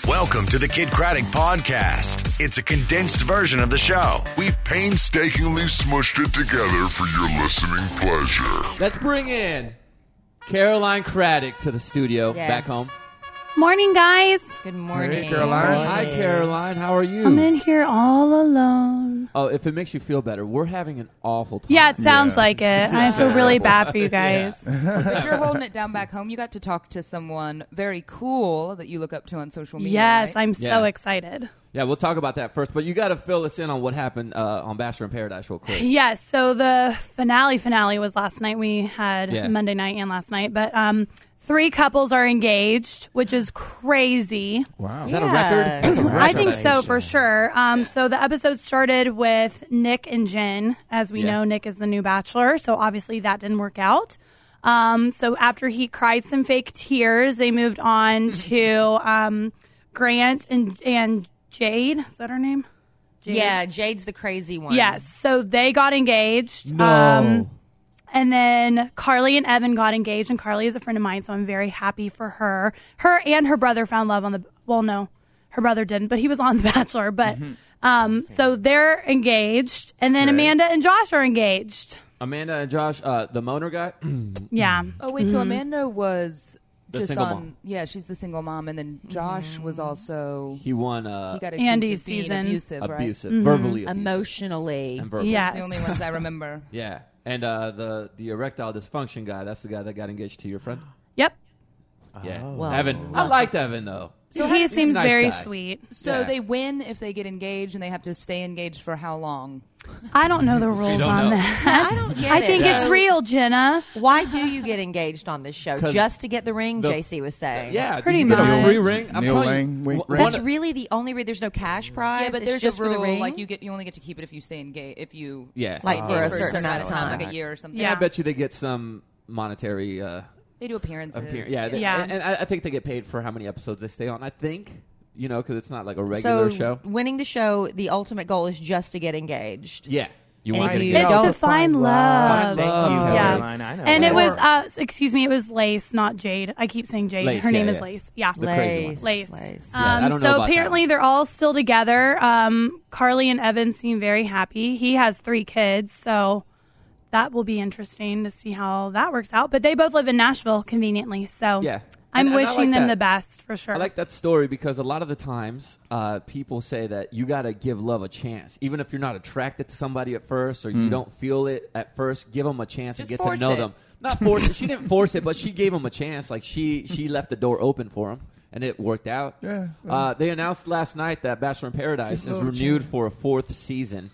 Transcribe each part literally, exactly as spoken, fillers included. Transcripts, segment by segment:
Welcome to the Kid Craddock Podcast. It's a condensed version of the show. We painstakingly smushed it together for your listening pleasure. Let's bring in Caroline Craddock to the studio Yes. back home. Morning, guys. Good morning. Hey, Caroline. Hi, Caroline. How are you? I'm in here all alone. Oh, if it makes you feel better, we're having an awful time. Yeah, it sounds Yeah. like it. I feel really bad for you guys. But you're holding it down back home. You got to talk to someone very cool that you look up to on social media. Yes, right? I'm Yeah. so excited. Yeah, we'll talk about that first, but you got to fill us in on what happened uh, on Bachelor in Paradise real quick. Yes, so the finale finale was last night. We had Yeah. Monday night and last night, but um, three couples are engaged, which is crazy. Wow. Is that a Yeah. record? That's a record. I think so, for sure. Um, so the episode started with Nick and Jen. As we Yeah. know, Nick is the new bachelor, so obviously that didn't work out. Um, so after he cried some fake tears, they moved on to um, Grant and and Jade. Is that her name? Jade? Yeah, Jade's the crazy one. Yes. So they got engaged. No. Um, and then Carly and Evan got engaged, and Carly is a friend of mine, so I'm very happy for her. Her and her brother found love on the. Well, no, her brother didn't, but he was on The Bachelor. But um, so they're engaged, and then Right. Amanda and Josh are engaged. Amanda and Josh, uh, the Moner guy. Yeah. Oh wait, so Amanda was The just single on. mom. Yeah, she's the single mom, and then Josh was also. He won uh, He got accused Andy's of being season. abusive, right? abusive, verbally abusive. Emotionally. And verbally. Yeah. The only ones I remember. Yeah. And uh, the, the erectile dysfunction guy, that's the guy that got engaged to your friend? Yep. Yeah. Well, Evan. I liked Evan, though. So he he's a seems nice very guy. sweet. So Yeah. they win if they get engaged, and they have to stay engaged for how long? I don't know the rules don't on know. that. I don't get I think it. it's real, Jenna. Why do you get engaged on this show? 'Cause just to get the ring, the- J C was saying. Yeah. Pretty did you get a much. free ring? I'm Neil telling Lang, you, wink, one- ring. That's really the only reason. There's no cash prize. Yeah, but It's there's just a for the rule ring. like you get you only get to keep it if you stay engaged. If you Yeah. Like, stay for a engaged certain amount of time. like a year or something. Yeah. I bet you they get some monetary uh, They do appearances. appear- Yeah, they- Yeah. And, and I I think they get paid for how many episodes they stay on. I think, you know, because it's not like a regular so show. winning the show, the ultimate goal is just to get engaged. Yeah. You And want if to you get It's don't to find love. Thank you, Yeah. Caroline. I know. And it Or- was, uh, excuse me, it was Lace, not Jade. I keep saying Jade. Lace, Her name yeah, is yeah. Lace. Yeah. The crazy one. Lace. Lace. Yeah, I Um, don't know so about that apparently one. they're all still together. Um, Carly and Evan seem very happy. He has three kids, so that will be interesting to see how that works out. But they both live in Nashville conveniently, so Yeah. I'm And- and I wishing like them that. the best for sure. I like that story because a lot of the times uh, people say that you got to give love a chance. Even if you're not attracted to somebody at first or you don't feel it at first, give them a chance Just and get force to know it. them. Not force it. She didn't force it, but she gave him a chance. Like she, she left the door open for him, and it worked out. Yeah. Uh, they announced last night that Bachelor in Paradise Give is love a renewed chance. for a fourth season.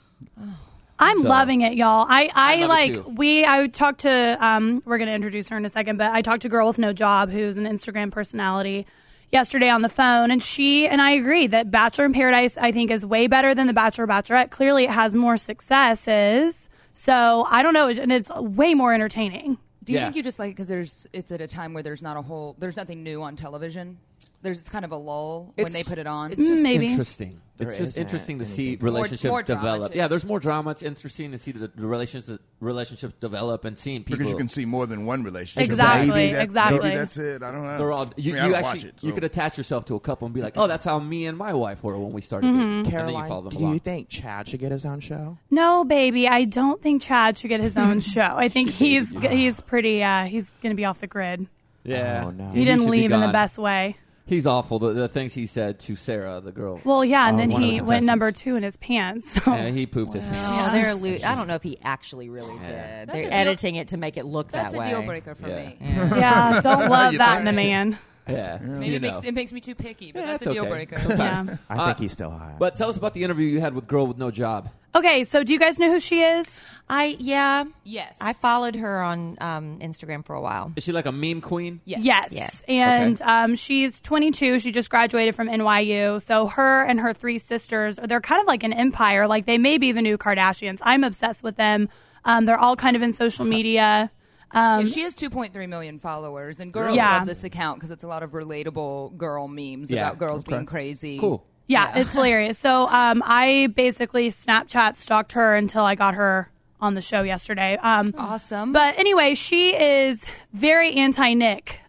I'm So- loving it, y'all. I, I, I love it like, too. we, I talked to, um, we're going to introduce her in a second, but I talked to Girl with No Job, who's an Instagram personality, yesterday on the phone, and she and I agree that Bachelor in Paradise, I think, is way better than The Bachelor or Bachelorette. Clearly, it has more successes. So I don't know, and it's way more entertaining. Do you Yeah. think you just like because there's it's at a time where there's not a whole there's nothing new on television? There's it's kind of a lull when It's- they put it on. It's just Maybe. interesting. There It's just isn't interesting to see anything. relationships More- more drama, develop. too. Yeah, there's more drama. It's interesting to see the, the relationships relationships develop and seeing people. Because you can see more than one relationship. Exactly, Maybe that- exactly. Maybe that's it. I don't know. They're all. You, I mean, I you don't actually watch it, you so. could attach yourself to a couple and be like, oh, that's how me and my wife were when we started. Mm-hmm. dating. And then you Caroline, follow them do along. you think Chad should get his own show? No, baby, I don't think Chad should get his own show. I think he's he's pretty, uh, he's going to be off the grid. Yeah, Oh, no. He didn't should be leave in the gone. best way. He's awful. The, the things he said to Sarah, the girl. Well, yeah, and Oh, then one of he the went number contestants. two in his pants. So. Yeah, he pooped his pants. Oh, they're lo- I don't know if he actually really did. That's a They're deal- editing it to make it look That's that a way. deal breaker for Yeah. me. Yeah. Yeah, don't love You that in think? a man. Yeah, Maybe you it makes know. it makes me too picky, but Yeah, that's it's a deal okay. breaker. Yeah. I Uh, think he's still hot. But tell us about the interview you had with Girl with No Job. Okay, so do you guys know who she is? I yeah. Yes. I followed her on um, Instagram for a while. Is she like a meme queen? Yes. Yes. Yes. And Okay. um, she's twenty-two. She just graduated from N Y U. So her and her three sisters, they're kind of like an empire. Like they may be the new Kardashians. I'm obsessed with them. Um, they're all kind of in social media. Um, Yeah, she has two point three million followers, and girls Yeah. love this account because it's a lot of relatable girl memes Yeah. about girls Okay. being crazy. Cool. Yeah, it's hilarious. So um, I basically Snapchat stalked her until I got her on the show yesterday. Um, Awesome. But anyway, she is very anti-Nick.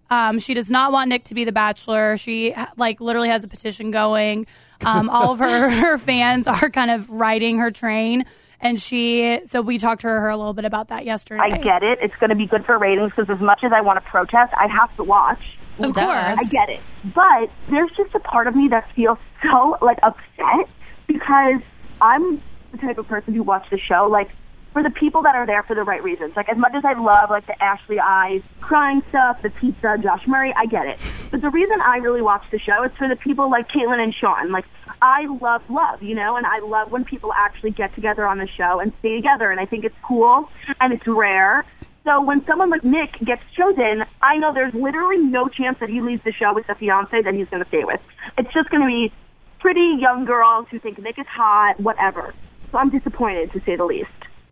Um, she does not want Nick to be the Bachelor. She like literally has a petition going. Um, all of her, her fans are kind of riding her train. And she, so we talked to her a little bit about that yesterday. I get it. It's going to be good for ratings because as much as I want to protest, I have to watch. Of course. I get it. But there's just a part of me that feels so, like, upset because I'm the type of person who watches the show, like, for the people that are there for the right reasons. Like, as much as I love, like, the Ashley Eyes crying stuff, the pizza, Josh Murray, I get it. But the reason I really watch the show is for the people like Caitlin and Sean. Like, I love love, you know, and I love when people actually get together on the show and stay together, and I think it's cool, and it's rare. So when someone like Nick gets chosen, I know there's literally no chance that he leaves the show with the fiance that he's going to stay with. It's just going to be pretty young girls who think Nick is hot, whatever. So I'm disappointed, to say the least.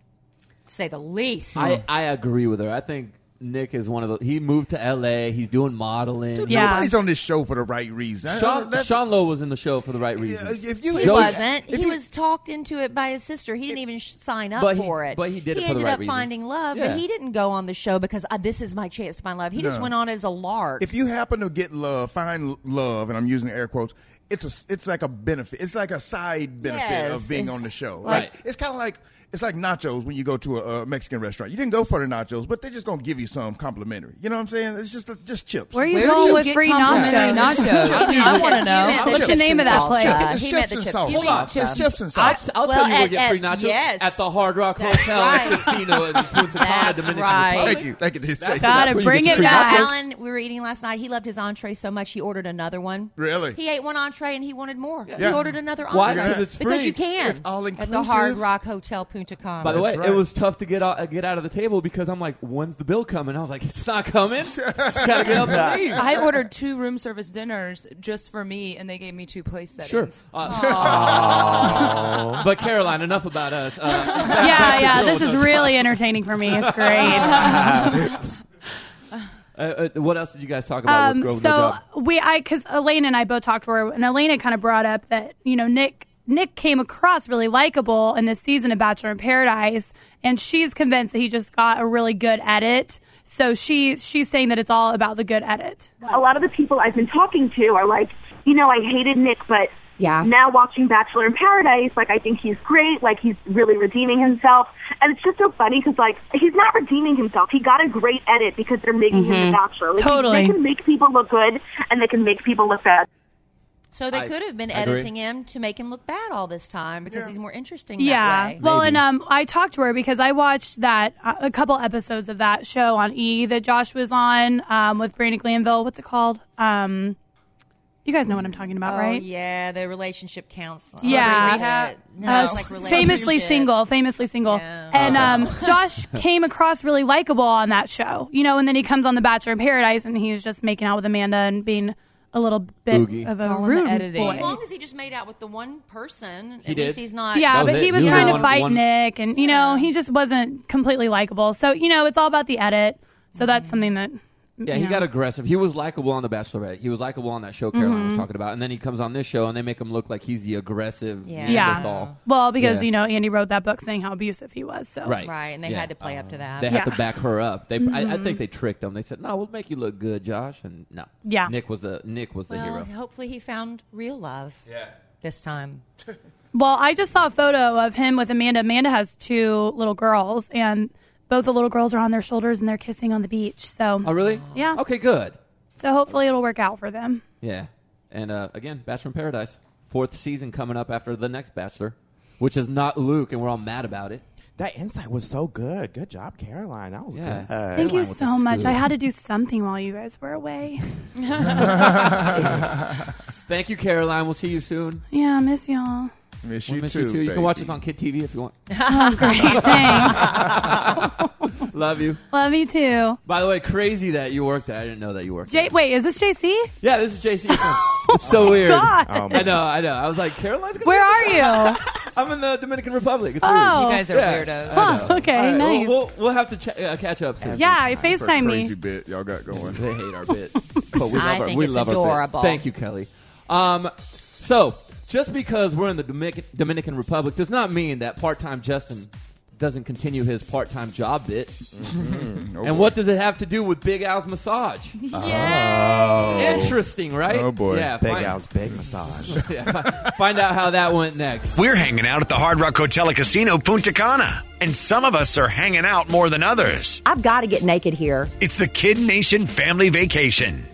To say the least. I, I agree with her. I think Nick is one of the. He moved to L A. He's doing modeling. Dude, Yeah. Nobody's on this show for the right reason. Sean, That- Sean Lowe was in the show for the right reasons. if you He Joey- wasn't. if He you- was talked into it by his sister. He didn't even sh- sign up But he- for it. but he did it He for the ended right up reasons. finding love, Yeah. but he didn't go on the show because uh, this is my chance to find love. He just No. went on as a lark. If you happen to get love, find love, and I'm using air quotes, it's a, it's like a benefit. It's like a side benefit Yes, of being it's on the show. right. Like, it's kind of like it's like nachos when you go to a, a Mexican restaurant. You didn't go for the nachos, but they're just gonna give you some complimentary. You know what I'm saying? It's just just chips. Where are you Where do going you with get free complimentary nachos? nachos? I want to know. He meant What's the chips name of and that salsa. place? It's He chips meant the and chips. salsa. You mean Hold on. chips. It's chips and I, salsa. I'll Well, tell you where at- to get free at- nachos yes. at the Hard Rock That's Hotel right. and Casino in Punta Cana, That's Dominican right. Republic. Thank you. Thank you. This- That's- Gotta that's where you bring get it your free back. nachos. Alan, we were eating last night. He loved his entree so much he ordered another one. Really? He ate one entree and he wanted more. He Yeah. ordered another entree. Why? Because it's Because free. you can. It's all At the inclusive. Hard Rock Hotel Punta Cana. By the way, That's right. it was tough to get out, get out of the table because I'm like, when's the bill coming? I was like, it's not coming. Just gotta get up and leave. I ordered two room service dinners just for me, and they gave me two place settings. Sure. Uh, but Caroline, enough about us. Uh, back Yeah, to yeah. Bill This is Noel. really entertaining for me. It's great. Uh, uh, what else did you guys talk about? Um, with Grove so No Job? we, I, because Elena and I both talked to her, and Elena kind of brought up that you know Nick Nick came across really likable in this season of Bachelor in Paradise, and she's convinced that he just got a really good edit. So she she's saying that it's all about the good edit. A lot of the people I've been talking to are like, you know, I hated Nick, but Yeah. now watching Bachelor in Paradise, like, I think he's great. Like, he's really redeeming himself. And it's just so funny because, like, he's not redeeming himself. He got a great edit because they're making him the Bachelor. Like, Totally. They can make people look good, and they can make people look bad. So they I- could have been I agree. editing him to make him look bad all this time because Yeah. he's more interesting Yeah. that way. Well, Maybe. and um, I talked to her because I watched that uh, a couple episodes of that show on E that Josh was on um, with Brandon Glanville. What's it called? Um, you guys know what I'm talking about, Oh, right? yeah, the relationship counselor. Yeah. Rehab? No, Uh, it's like famously relationship. single, famously single, Yeah. and um, Josh came across really likable on that show, you know. And then he comes on The Bachelor in Paradise, and he's just making out with Amanda and being a little bit Boogie. of It's a all in the rude editing. As boy. long as he just made out with the one person, He at did. least he's not. Yeah, That was but it. he was He was trying the to one- fight one- Nick, and you know, he just wasn't completely likable. So you know, it's all about the edit. So that's something that. Yeah, you he know. got aggressive. He was likable on The Bachelorette. He was likable on that show Caroline Mm-hmm. was talking about. And then he comes on this show, and they make him look like he's the aggressive Yeah. Neanderthal. Well, because Yeah. you know, Andy wrote that book saying how abusive he was. So Right. Right, and they Yeah. had to play up to that. They had Yeah. to back her up. They, I, I think they tricked him. They said, "No, we'll make you look good, Josh." And no, Yeah. Nick was the Nick was the well, hero. hopefully he found real love. Yeah. This time. Well, I just saw a photo of him with Amanda. Amanda has two little girls, and both the little girls are on their shoulders and they're kissing on the beach. So, Oh, really? Yeah. Okay, good. so hopefully it'll work out for them. Yeah. And uh, again, Bachelor in Paradise, fourth season coming up after the next Bachelor, which is not Luke, and we're all mad about it. That insight was so good. Good job, Caroline. That was Yeah. good. Thank Caroline you with so the much. scoop. I had to do something while you guys were away. Thank you, Caroline. We'll see you soon. Yeah, I miss y'all. Miss We'll you miss too, you too. You can baby. watch us on Kid T V if you want. Oh, great. Thanks. Love you. Love you too. By the way, crazy that you worked there. I didn't know that you worked J- there. wait, is this J C? Yeah, this is J C. It's so weird. God. Oh, I know, I know. I was like, Caroline's gonna Where be on are the you? show. I'm in the Dominican Republic. It's Oh. You weird. guys are Yeah. weirdos. Huh, okay, All right, nice. We'll, we'll, we'll have to ch- uh, catch up soon. Yeah, Every time. For a FaceTime crazy me. bit y'all got going. They hate our bit, but we love I our, think we it's love our adorable. bit. Thank you, Kelly. Um, so just because we're in the Dominican, Dominican Republic does not mean that part-time Justin doesn't continue his part-time job bit. Mm-hmm. Oh, and boy. what does it have to do with Big Al's massage? Oh. Interesting, right? Oh, boy. Yeah, Big find, Al's big massage. yeah, find out how that went next. We're hanging out at the Hard Rock Hotel and Casino Punta Cana, and some of us are hanging out more than others. I've got to get naked here. It's the Kid Nation Family Vacation.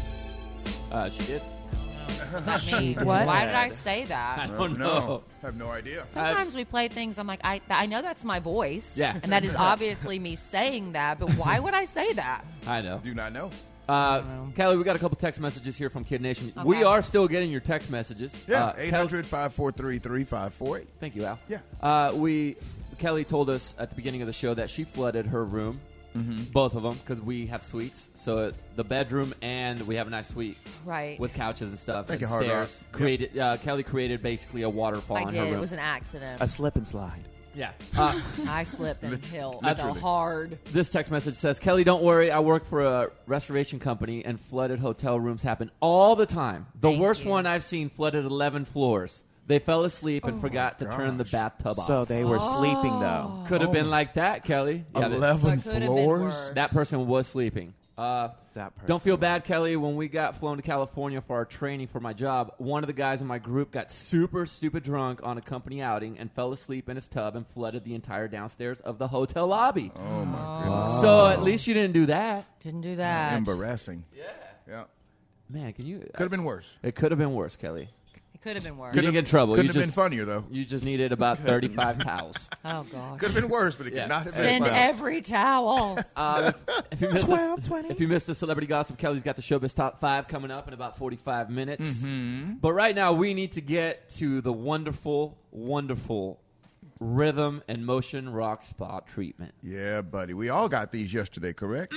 Uh, she did. Me. What? Why did I say I that? don't no, know. I have no idea. Sometimes we play things. I'm like, I, I know that's my voice. Yeah. And that is obviously me saying that. But why would I say that? I know. Do not know. Uh, Kelly, we got a couple text messages here from Kid Nation. Okay. We are still getting your text messages. Yeah, Uh, eight Kel- hundred, five four three, three five four eight. Thank you, Al. Yeah. Uh, we Kelly told us at the beginning of the show that she flooded her room, Mm-hmm. both of them, because we have suites. So uh, the bedroom and we have a nice suite Right. with couches and stuff. Thank and you, Hard stairs. Rock. Created uh, Kelly created basically a waterfall I in her did. room. It was an accident. A slip and slide. yeah. Uh, I slipped and fell literally. so hard. This text message says, Kelly, don't worry. I work for a restoration company, and flooded hotel rooms happen all the time. The Thank worst you. one I've seen flooded eleven floors. They fell asleep and forgot to turn the gosh. bathtub So off. they were sleeping, though. Could have been like that, Kelly. Yeah, that, eleven So it could have been floors? worse. that person was sleeping. Uh, That person don't feel was. bad, Kelly. When we got flown to California for our training for my job, one of the guys in my group got super, stupid drunk on a company outing and fell asleep in his tub and flooded the entire downstairs of the hotel lobby. Oh, my goodness. So at least you didn't do that. Didn't do that. Embarrassing. Yeah. Yeah. Man, can you? Could have been worse. It could have been worse, Kelly. It could have been worse. You didn't get in trouble. Could You have just, been funnier, though. You just needed about thirty-five towels. Oh, gosh. Could have been worse, but it Yeah. could not have been Send funnier. every towel. Um, if, if you missed twelve, the, twenty. if you missed the celebrity gossip, Kelly's got the Showbiz Top Five coming up in about forty-five minutes. Mm-hmm. But right now, we need to get to the wonderful, wonderful rhythm and motion rock spa treatment. Yeah, buddy. We all got these yesterday, correct?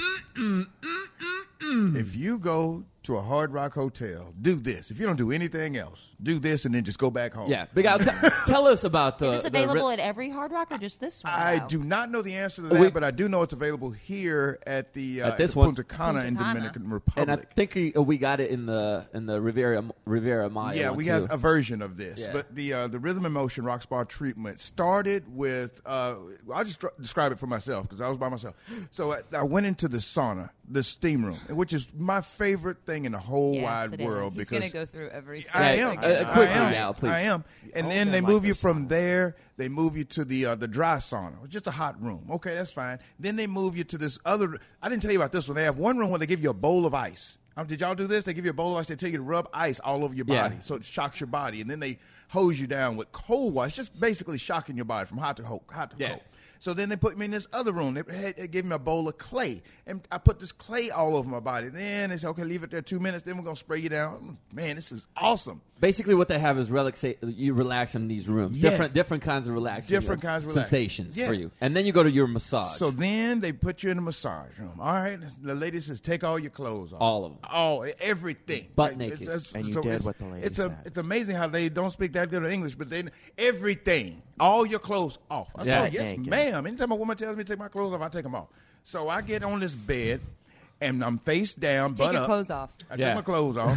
If you go to a Hard Rock hotel, do this. If you don't do anything else, do this and then just go back home. Yeah, Big Al, t- tell us about the. Is this the ry- available at every Hard Rock or just this one? I though? do not know the answer to that, We- but I do know it's available here at the, uh, At this the one. Punta Cana Punta in Cana. Dominican and Republic. I think we, we got it in the in the Riviera Riviera Maya. Yeah, one we too. have a version of this, Yeah. but the uh, the Rhythm and Motion Rock Spa treatment started with. Uh, I'll just dr- describe it for myself because I was by myself. So I, I went into the sauna, the steam room, which is my favorite thing in the whole Yes, wide it is. world He's because going to go through every I Yeah, am. uh, I, uh, quickly, I am. Al, please. I am. And Oh, then they they like move you those from saunas. there. They move you to the uh, the dry sauna, It's just a hot room. Okay, that's fine. Then they move you to this other. I didn't tell you about this one. They have one room where they give you a bowl of ice. Um, did y'all do this? They give you a bowl of ice. They tell you to rub ice all over your Yeah. body, so it shocks your body. And then they hose you down with cold water. It's just basically shocking your body from hot to cold. Hot to Yeah. cold. So then they put me in this other room. They, had, they gave me a bowl of clay, and I put this clay all over my body. Then they said, "Okay, leave it there two minutes. Then we're gonna spray you down." Man, this is awesome. Basically, what they have is relaxa- you relax in these rooms. Yeah. Different different kinds of relaxing. Different kinds of relax- sensations Yeah. for you. And then you go to your massage. So then they put you in a massage room. All right, the lady says, "Take all your clothes off." All of them. All everything. Butt Like, naked. And you so did it's- what the lady it's a, said. It's amazing how they don't speak that good of English, but they everything, all your clothes off. I Yeah. said, "Yes, Naked. ma'am." Anytime a woman tells me to take my clothes off, I take them off. So I get on this bed. And I'm face down, Take butt your up. clothes off. I Yeah. take my clothes off.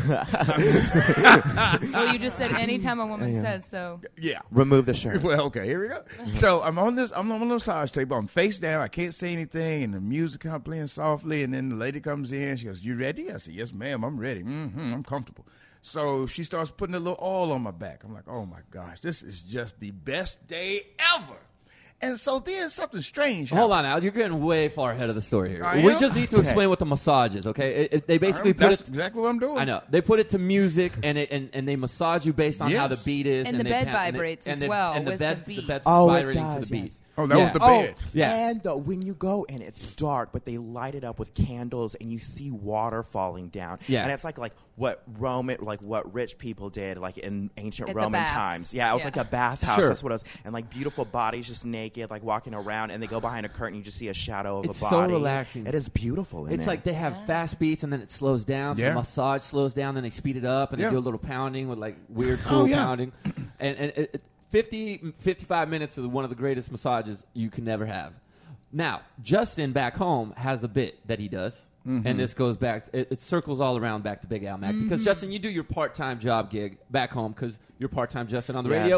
Well, you just said anytime a woman says so. Yeah. Remove the shirt. Well, okay, here we go. So I'm on this, I'm on the massage table. I'm face down. I can't say anything, and the music comes playing softly. And then the lady comes in. She goes, "You ready?" I said, "Yes, ma'am. I'm ready. Mm-hmm, I'm comfortable." So she starts putting a little oil on my back. I'm like, "Oh my gosh, this is just the best day ever." And so then something strange Hold happened. on, Al. You're getting way far ahead of the story here. I We am? just need to Okay. explain what the massage is, okay? It, it, they basically I'm- put that's it. exactly what I'm doing. I know. They put it to music, and it, and, and they massage you based on how the Yes. beat is. And And, the they bed pound- and they- vibrates and as they- well And the with bed, the beat. the bed's Oh, it vibrating does, to the beat. yes. Oh, that Yeah. was the Oh, bed. Yeah. and uh, when you go and it's dark, but they light it up with candles, and you see water falling down. Yeah. and it's like like what Roman, like what rich people did, like in ancient At the Roman baths. times. Yeah, it was Yeah. like a bathhouse. Sure. That's what it was. And like beautiful bodies, just naked, like walking around, and they go behind a curtain, you just see a shadow of It's a so body. relaxing. It is beautiful. In It's there. like they have fast beats and then it slows down. So Yeah. the massage slows down, then they speed it up and Yeah. they do a little pounding with like weird, cool Oh, yeah. pounding. And, and it, it, fifty, fifty-five minutes is one of the greatest massages you can never have. Now, Justin back home has a bit that he does. Mm-hmm. And this goes back, it, it circles all around back to Big Al Mac. Because, Justin, you do your part time job gig back home because you're part time Justin on the Yes. radio.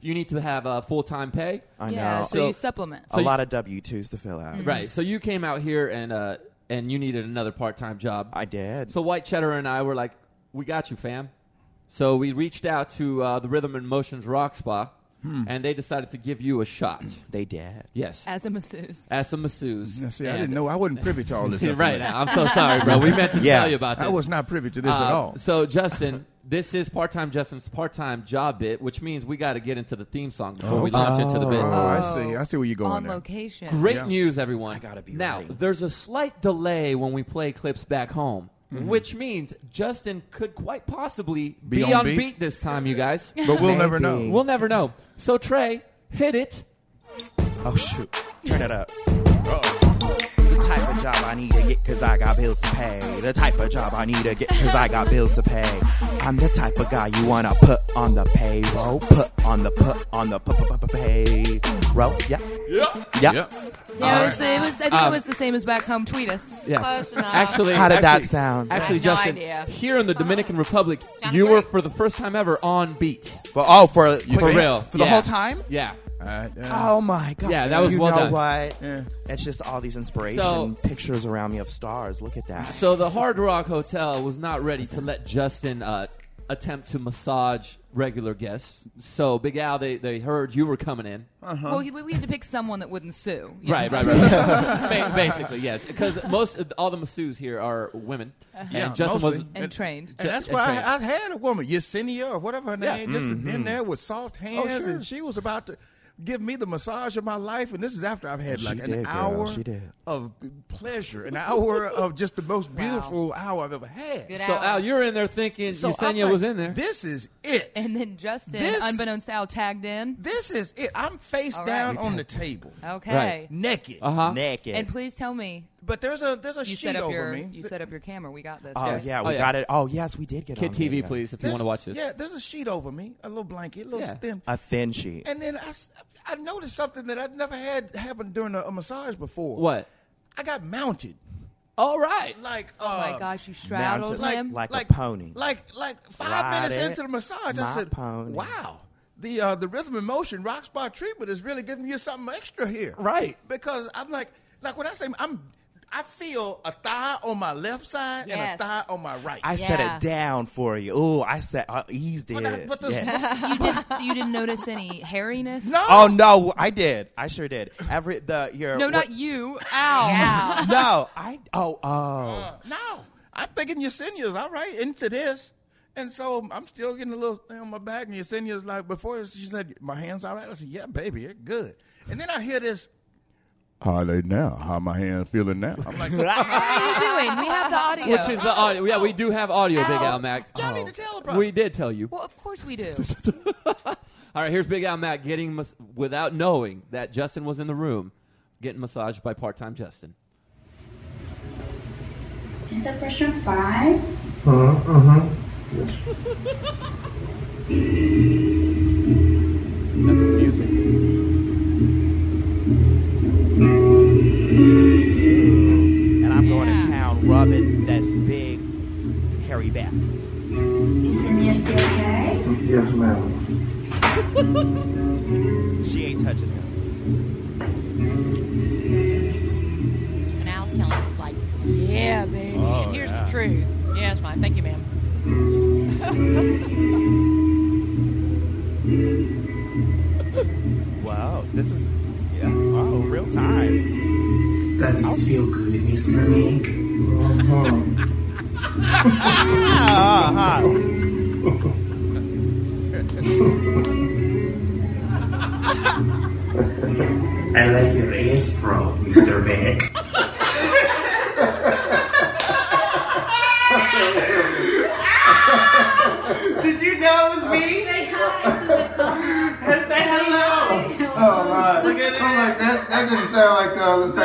you need to have a full-time pay. I Yeah, know. so, you supplement. a lot of W two's to fill out. Right. So you came out here and uh, and you needed another part-time job. I did. So White Cheddar and I were like, we got you, fam. So we reached out to uh, the Rhythm and Motions Rock Spa, Hmm. and they decided to give you a shot. They did. Yes. As a masseuse. As a masseuse. Now, see, I And- didn't know. I wasn't privy to all this. right. I'm so sorry, bro. We meant to Yeah. tell you about this. I was not privy to this Uh, at all. So, Justin, this is part-time Justin's part-time job bit, which means we got to get into the theme song before we launch into the bit. Oh, I see. I see where you're going On there. location. Great Yeah. news, everyone. I gotta be now, ready. there's a slight delay when we play clips back home, Mm-hmm. which means Justin could quite possibly Be be, on on beat? beat? this time, you guys. But we'll never know. Maybe. We'll never know. So, Trey, hit it. Oh, shoot. Turn it up. The type of job I need to get because I got bills to pay. The type of job I need to get because I got bills to pay. I'm the type of guy you want to put on the payroll. Put on the, put on the, put, put, put, put, payroll. Yeah. Yeah. Yeah. Yep. Yeah, it was, it was, I think Um, it was the same as back home. Tweet us. Yeah. Close enough. Actually, How did that actually- sound? Actually, I have no Justin, idea. here in the Dominican Republic, Sounded you were great. for the first time ever on beat. For, oh, for, quick, For real. For the Yeah. whole time? Yeah. All right, yeah. Oh, my God. Yeah, that was you well know done. what? Yeah. It's just all these inspiration So- pictures around me of stars. Look at that. So the Hard Rock Hotel was not ready to let Justin uh, attempt to massage regular guests. So Big Al, they, they heard you were coming in. Well, we, we had to pick someone that wouldn't sue. you Right, know? right, right. Ba- Basically, yes, because most all the masseuses here are women, Yeah, and Justin was. mostly. And trained. And that's and why trained. I, I had a woman, Yesenia or whatever her Yeah. name, just in there with soft hands, sure. and she was about to give me the massage of my life. And this is after I've had She like an did, girl. hour She did. of pleasure, an hour of just the most beautiful hour I've ever had. Good So hour. Al, you're in there thinking So I'm Yesenia like, was in there. This is it. And then Justin, This- unbeknownst to Al, tagged in. This is it. I'm face All down right. on the table, Okay. Right. naked. Uh huh. Naked. And please tell me, But there's a there's a you sheet set up over your me. you set up your camera. We got this. Oh, Yeah. yeah, Oh, we yeah. got it. Oh, yes, we did get Kid on T V, video. please, if you There's- want to watch this. Yeah, there's a sheet over me, a little blanket, a little Yeah. thin. A thin sheet. And then I, s- I noticed something that I'd never had happen during a, a massage before. What? I got mounted. All right. Like, Oh uh, my gosh, you straddled mounted like, him. like like a pony. Like, like five Ride minutes it, into the massage, I my said, pony. "Wow, the uh, the rhythm and motion rock spa treatment is really giving you something extra here." Right. Because I'm like, like when I say I'm, I feel a thigh on my left side Yes. and a thigh on my right. I set Yeah. it down for you. Oh, I set, I eased it. But I- but the- Yeah. you, did, you didn't notice any hairiness? no. Oh, no, I did. I sure did. Every, the, your. No, what- not you. Al. Al. No, I, oh, oh. Uh, no, I'm thinking Yesenia's all right into this. And so I'm still getting a little thing on my back, and Yesenia's like, before this, she said, my hand's all right. I said, yeah, baby, you're good. And then I hear this, how are they now? How my hands feeling now? I'm like, What are you doing? We have the audio. Which is the audio? Yeah, we do have audio, Big Al Mac. y'all need to tell her, bro. We did tell you. well, of course we do. All right, here's Big Al Mac getting mas- without knowing that Justin was in the room, getting massaged by part-time Justin. Is that question five? That's the music. And I'm going to town rubbing this big, hairy back. Is the knee still okay? Yes, ma'am. She ain't touching him. And Al's telling us, like, yeah, baby. Oh, and here's yeah. the truth. Yeah, it's fine. Thank you, ma'am. Wow, this is, yeah, wow, real time. Does it feel good, Mister Nick? Uh-huh. I like your ass pro, Mister Nick. Did you know it was me? Say hi to the camera. Say hello. Oh my! Look at I'm like that. That didn't sound like uh, the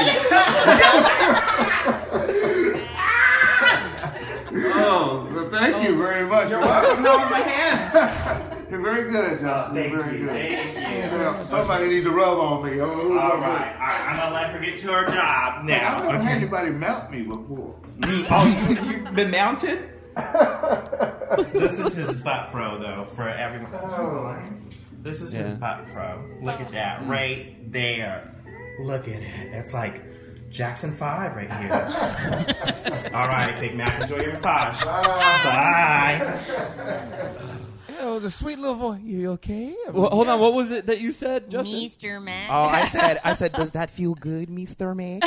same lady. Oh, well, thank you very much. You're welcome. No, my hands. You're very good, John. Thank very you. Good. Thank you. Yeah, somebody needs to rub on me. All right, all right. I'm gonna let her get to her job now. I've never had anybody mount me before. Oh, you, you've been mounted? This is his butt fro, though, for everyone. Oh. This is Yeah. his butt fro. Look at that right there. Look at it. That's like Jackson five right here. All right, Big Mac, enjoy your massage. Bye. Oh, the sweet little voice. You okay? Well, hold on. What was it that you said, Justin? Mister Mac. Oh, I said, I said, does that feel good, Mister Mac?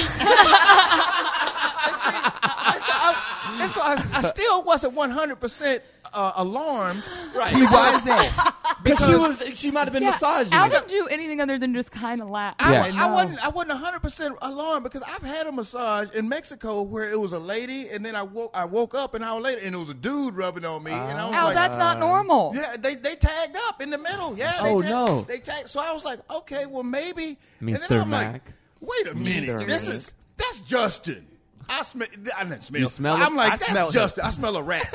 And so I, I still wasn't one hundred percent uh, alarmed. Right. He wasn't. Because she was, she might have been Yeah, massaging. Al it. didn't do anything other than just kind of laugh. I, Yeah. wa- I wasn't. I wasn't one hundred percent alarmed because I've had a massage in Mexico where it was a lady, and then I woke. I woke up an hour later, and it was a dude rubbing on me, and I was Al, like, that's not normal. "Yeah, they they tagged up in the middle. Yeah. They Oh, tagged, no. They tagged. So I was like, okay, well maybe. And Mister then I'm Mac. like, wait a minute, Mister this Mac. is that's Justin. I smell. I didn't smell. You smell I'm it? like, I that's smell him. Justin. I smell a rat.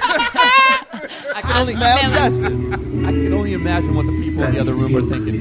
I can only Smell Justin. I can only imagine what the people in the other room were thinking.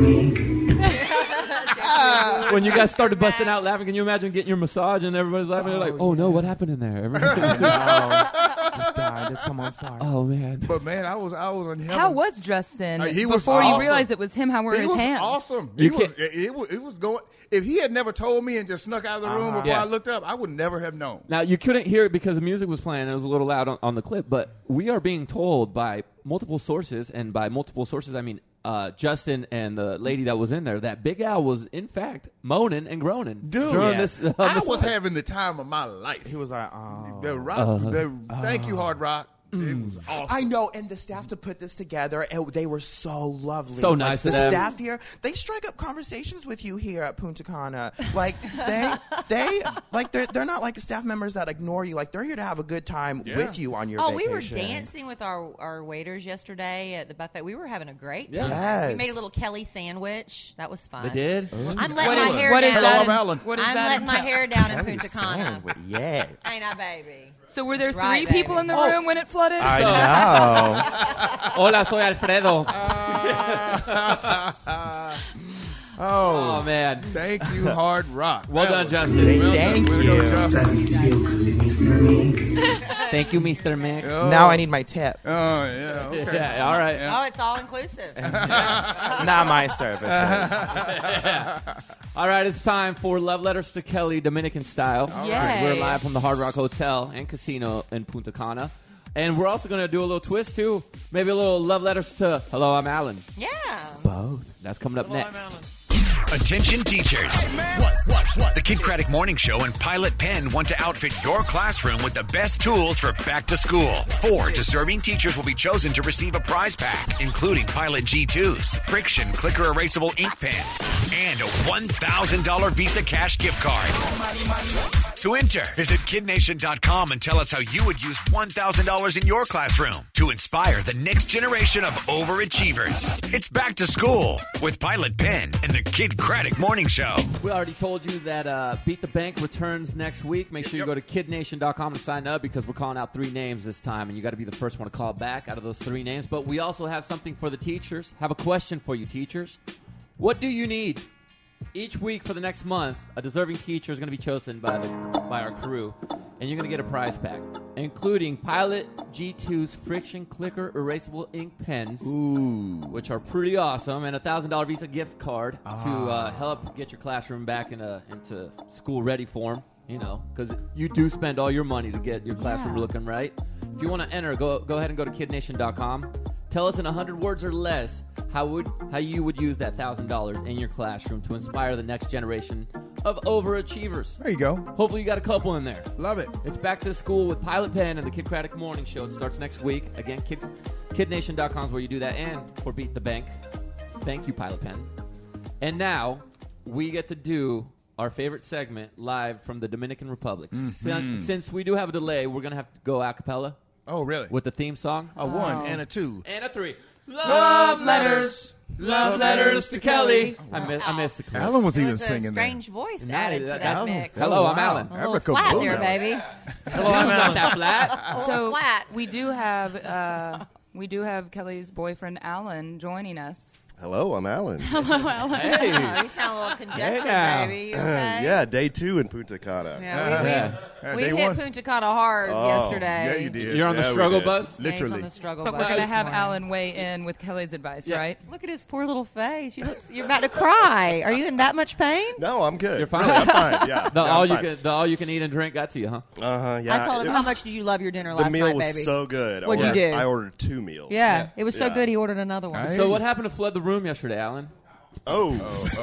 When you guys started busting out laughing, can you imagine getting your massage and everybody's laughing? They're like, "Oh no, what happened in there?" Everybody- Oh, just died. Did someone fire? oh man. But man, I was I was on heaven. How was Justin Uh, he was before you awesome. realized it was him? How were He his was hands? awesome. You He was, can't- it, it was. It was going. If he had never told me and just snuck out of the room Uh-huh. before Yeah. I looked up, I would never have known. Now you couldn't hear it because the music was playing and it was a little loud on, on the clip, but we are being told by multiple sources, and by multiple sources I mean uh, Justin and the lady that was in there, that Big Al was in fact moaning and groaning Dude, during yeah. this. Uh, I was massage. having the time of my life. He was like, oh. The rock. Uh, the, thank you, Hard Rock. It was awesome. I know, and the staff to put this together, and they were so lovely. So Like, nice The of them. staff here, they strike up conversations with you here at Punta Cana. Like they, they, like they're they're not like staff members that ignore you. Like they're here to have a good time Yeah. with you on your Oh, vacation. we were dancing with our, our waiters yesterday at the buffet. We were having a great Yeah. time. Yes. We made a little Kelly sandwich. That was fun. They did. I'm letting What my is- hair what is down. that Hello, in- I'm Alan. What is I'm that letting my entail? hair down in Kelly Punta Cana. sandwich, yeah. Ain't I, baby? So were there That's three right, people baby. in the Oh. room when it flooded? I know. Hola, soy Alfredo. oh, Oh man. thank you, Hard Rock. Well That done, was- Justin. Well Thank done. Way to go, you. Justin. Thank you, Mister Mac. Oh. Now I need my tip. Oh yeah. Okay. Yeah, all right. Oh, it's all inclusive. Not my service. All right, it's time for Love Letters to Kelly, Dominican style. All right. We're live from the Hard Rock Hotel and Casino in Punta Cana. And we're also going to do a little twist, too. Maybe a little Love Letters to Hello, I'm Alan. Yeah. Both. That's coming up next. Attention teachers. What, what, what? The Kid Craddock Morning Show and Pilot Pen want to outfit your classroom with the best tools for back to school. Four deserving teachers will be chosen to receive a prize pack, including Pilot G twos, Friction clicker erasable ink pens, and a one thousand dollars Visa cash gift card. To enter, visit kid nation dot com and tell us how you would use one thousand dollars in your classroom to inspire the next generation of overachievers. It's back to school with Pilot Pen and the Kid Craddock Morning Show. We already told you that uh, Beat the Bank returns next week. Make sure you go to kid nation dot com and sign up because we're calling out three names this time, and you got to be the first one to call back out of those three names. But we also have something for the teachers. Have a question for you, teachers. What do you need? Each week for the next month, a deserving teacher is going to be chosen by the by our crew, and you're going to get a prize pack, including Pilot G two's Friction Clicker Erasable Ink Pens, Ooh. which are pretty awesome, and a one thousand dollars Visa gift card to uh, help get your classroom back in a, into school-ready form, you know, because you do spend all your money to get your classroom Yeah. looking right. If you want to enter, go go ahead and go to kid nation dot com. Tell us in one hundred words or less how would how you would use that one thousand dollars in your classroom to inspire the next generation of overachievers. There you go. Hopefully you got a couple in there. Love it. It's back to school with Pilot Pen and the Kid Craddock Morning Show. It starts next week. Again, kid, kid nation dot com is where you do that. And for Beat the Bank. Thank you, Pilot Pen. And now we get to do our favorite segment live from the Dominican Republic. Sin- Since we do have a delay, we're going to have to go a cappella Oh, really? with the theme song. A one and a two. And a three. Love letters. Love letters to Kelly. I, miss, I missed the clip. Alan was It even was a singing strange voice Nice. added to That- that, that mix. Hello, I'm wow. Alan. A little Abracadabra. flat there, baby. Hello, I'm not that flat. A little So flat. we do have uh, we do have Kelly's boyfriend Alan joining us. Hello, I'm Alan. Hello, Alan. Hey. Oh, you sound a little congested, now. baby. You okay? yeah, day two in Punta Cana. Yeah, we, we, Yeah, we day hit one. Punta Cana hard Oh, yesterday. Yeah, you did. You're on the Yeah, we struggle did. bus? Yeah, he's Literally. on the struggle But bus we're going to this have morning. Alan weigh in with Kelly's advice, Yeah. right? Look at his poor little face. You look, you're about to cry. Are you in that much pain? No, I'm good. You're fine? Really, I'm fine. Yeah. The yeah, all I'm you fine. can the all you can eat and drink got to you, huh? Uh-huh, yeah. I told him It- how much did you love your dinner The last meal night, was baby. so good. I What'd you ordered- do? I ordered two meals. Yeah, Yeah. it was so Yeah. good he ordered another one. Right. So what happened to flood the room yesterday, Alan? Oh.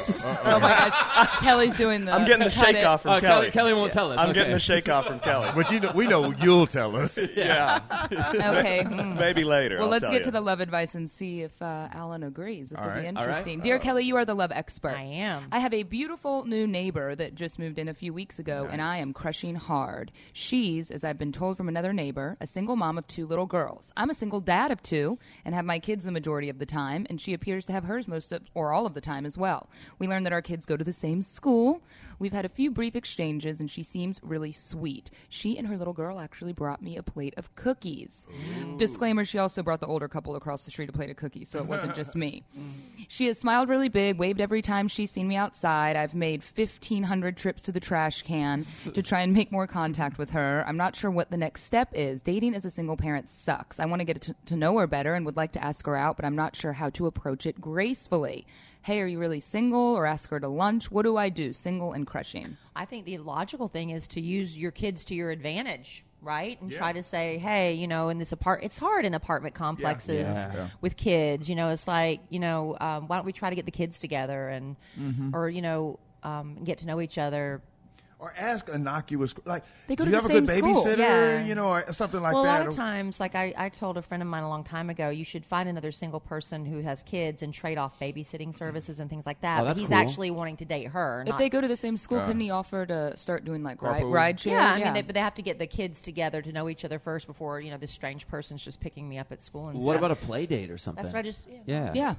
Oh, my gosh. Kelly's doing the I'm getting the cut shake it. off from Oh, Kelly. Kelly, Kelly won't tell us. I'm Okay. getting the shake off from Kelly. But you know, we know you'll tell us. yeah. Okay. Maybe later. Well, I'll let's tell get you. to the love advice and see if uh, Alan agrees. This All will be right. All right. interesting. Dear Kelly, you are the love expert. I am. I have a beautiful new neighbor that just moved in a few weeks ago, and I am crushing hard. She's, as I've been told from another neighbor, a single mom of two little girls. I'm a single dad of two and have my kids the majority of the time, and she appears to have hers most of, or all of the time as well. We learned that our kids go to the same school. We've had a few brief exchanges, and she seems really sweet. She and her little girl actually brought me a plate of cookies. Disclaimer, she also brought the older couple across the street a plate of cookies, so it wasn't just me. She has smiled really big, waved every time she's seen me outside. I've made fifteen hundred trips to the trash can to try and make more contact with her. I'm not sure what the next step is. Dating as a single parent sucks. I want to get to, to know her better and would like to ask her out, but I'm not sure how to approach it gracefully. Hey, are you really single? Or ask her to lunch? What do I do? Single and crushing. I think the logical thing is to use your kids to your advantage, right? And Yeah. try to say, hey, you know, in this apart, it's hard in apartment complexes Yeah. Yeah. with kids. You know, it's like, you know, um, why don't we try to get the kids together and, or you know, um, get to know each other. Or ask innocuous, like, They go do to you the have a good same school. babysitter? Yeah. You know, or something like well, that. a lot of times, like I, I told a friend of mine a long time ago, you should find another single person who has kids and trade off babysitting services and things like that. Oh, but that's he's cool. actually wanting to date her. If not- they go to the same school, Uh, couldn't he offer to start doing like ride, Carpool. ride share? yeah, I mean, they, but they have to get the kids together to know each other first before, you know, this strange person's just picking me up at school. And What stuff. about a play date or something? That's what I just, yeah. Yeah. yeah.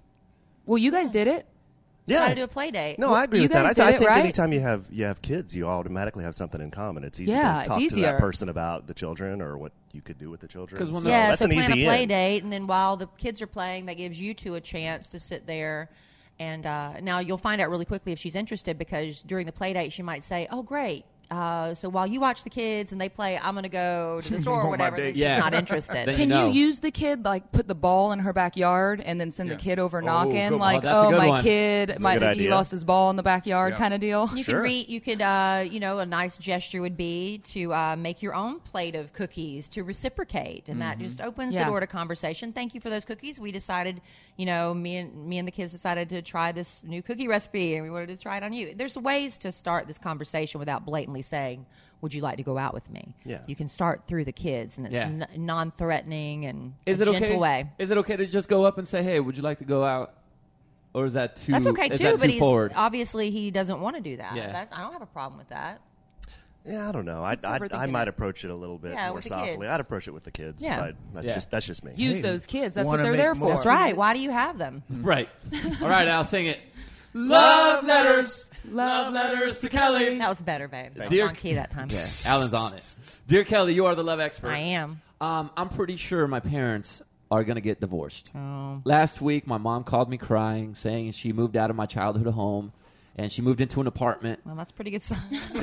Well, you guys did it. Yeah. Try to do a play date. No, I agree You with that. guys I, th- I did it, think right? anytime you have you have kids, you automatically have something in common. It's easy Yeah, to it's talk to easier. that person about the children or what you could do with the children. 'Cause when So the- Yeah, that's so an plan easy a play in. date, and then while the kids are playing, that gives you two a chance to sit there. And uh, now you'll find out really quickly if she's interested, because during the play date, she might say, "Oh, great. Uh, so while you watch the kids and they play, I'm going to go to the store or Want my whatever." date. Then she's Yeah. not interested. Then Can you know. you use the kid, like put the ball in her backyard and then send Yeah. the kid over Oh, knocking, good like, one. Oh, that's a oh, good my one. kid, That's a my, good he idea. lost his ball in the backyard, Yeah. kind of deal. You Sure. could re- you could uh, you know, a nice gesture would be to uh, make your own plate of cookies to reciprocate, and that just opens Yeah. the door to conversation. Thank you for those cookies. We decided, you know, me and me and the kids decided to try this new cookie recipe, and we wanted to try it on you. There's ways to start this conversation without blatantly saying, "Would you like to go out with me?" Yeah. You can start through the kids, and it's Yeah. n- non-threatening and Is a it gentle okay? way. Is it okay to just go up and say, "Hey, would you like to go out?" Or is that too? That's okay is too, that but too he's forward? obviously he doesn't want to do that. Yeah. That's, I don't have a problem with that. Yeah, I don't know. I I, I overthinking might it. approach it a little bit Yeah, more with the softly. kids. I'd approach it with the kids. Yeah. But that's Yeah. just that's just me. Use Hey, those kids. That's what wanna they're make there more for. That's right. Why do you have them? Right. All right, Al, sing it. Love letters. Love letters to Kelly. That was better, babe. That was Dear- on key that time. Yeah, Alan's on it. Dear Kelly, you are the love expert. I am. Um, I'm pretty sure my parents are going to get divorced. Oh. Last week, my mom called me crying, saying she moved out of my childhood home, and she moved into an apartment. Well, that's a pretty good sign.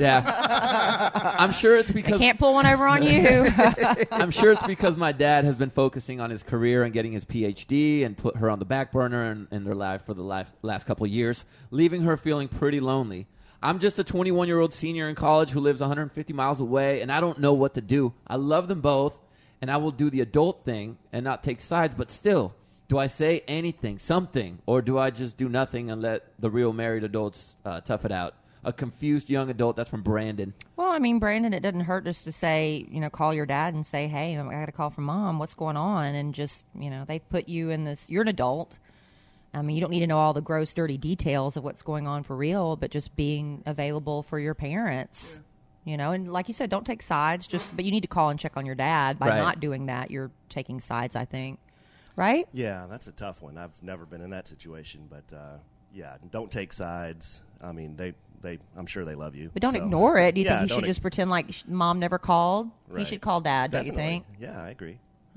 Yeah. I'm sure it's I because can't pull one over on you. I'm sure it's because my dad has been focusing on his career and getting his P H D and put her on the back burner in, in their life for the life, last couple of years, leaving her feeling pretty lonely. I'm just a twenty-one-year-old senior in college who lives one hundred fifty miles away, and I don't know what to do. I love them both, and I will do the adult thing and not take sides, but still, do I say anything, something, or do I just do nothing and let the real married adults uh, tough it out? A confused young adult. That's from Brandon. Well, I mean, Brandon, it doesn't hurt just to say, you know, call your dad and say, "Hey, I got a call from mom. What's going on?" And just, you know, they put you in this. You're an adult. I mean, you don't need to know all the gross, dirty details of what's going on for real, but just being available for your parents. Yeah. You know, and like you said, don't take sides. Just, but you need to call and check on your dad. By Right. not doing that, you're taking sides, I think. Right? Yeah, that's a tough one. I've never been in that situation, but uh, yeah, don't take sides. I mean, they, they, I'm sure they love you. But don't so- ignore it. Do you Yeah, think you don't should ig- just pretend like sh- mom never called? He Right. should call dad, don't you Definitely. think? Yeah, I agree. Okay.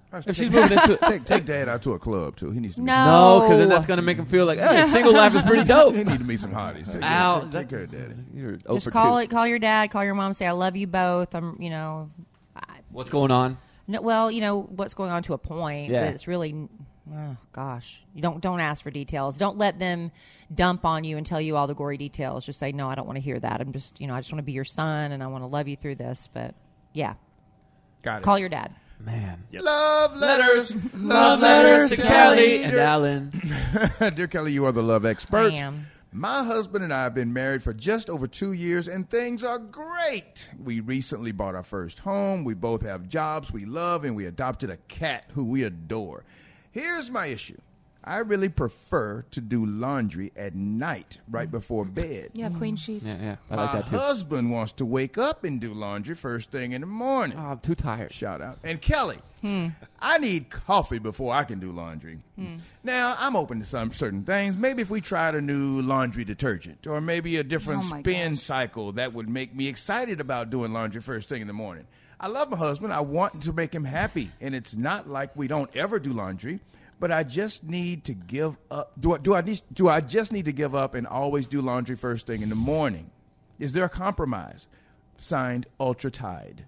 If she's moving into take, take Dad out to a club too. He needs to. Meet No, because then that's going to make him feel like, hey, single life is pretty dope. He need to meet some hotties. Take, Ow, care, take care of Daddy. You're Just call it. Call your dad. Call your mom. Say I love you both. I'm. You know. I, What's going on? No, well, you know what's going on to a point. Yeah. But it's really. Oh gosh, you don't don't ask for details. Don't let them dump on you and tell you all the gory details. Just say no. I don't want to hear that. I'm just. You know. I just want to be your son and I want to love you through this. But yeah. Got it. Call your dad. Man. Yep. Love letters. Love letters to Kelly and Alan. Dear Kelly, you are the love expert. I am. My husband and I have been married for just over two years, and things are great. We recently bought our first home. We both have jobs we love, and we adopted a cat who we adore. Here's my issue. I really prefer to do laundry at night, right before bed. Yeah, clean sheets. Yeah, yeah. I My like that too. husband wants to wake up and do laundry first thing in the morning. Oh, I'm too tired. Shout out. And Kelly, Hmm. I need coffee before I can do laundry. Hmm. Now, I'm open to some certain things. Maybe if we tried a new laundry detergent or maybe a different Oh, my spin gosh. cycle that would make me excited about doing laundry first thing in the morning. I love my husband. I want to make him happy. And it's not like we don't ever do laundry, but I just need to give up. Do I, do I, need, do I just need to give up and always do laundry first thing in the morning? Is there a compromise? Signed, Ultra Tide.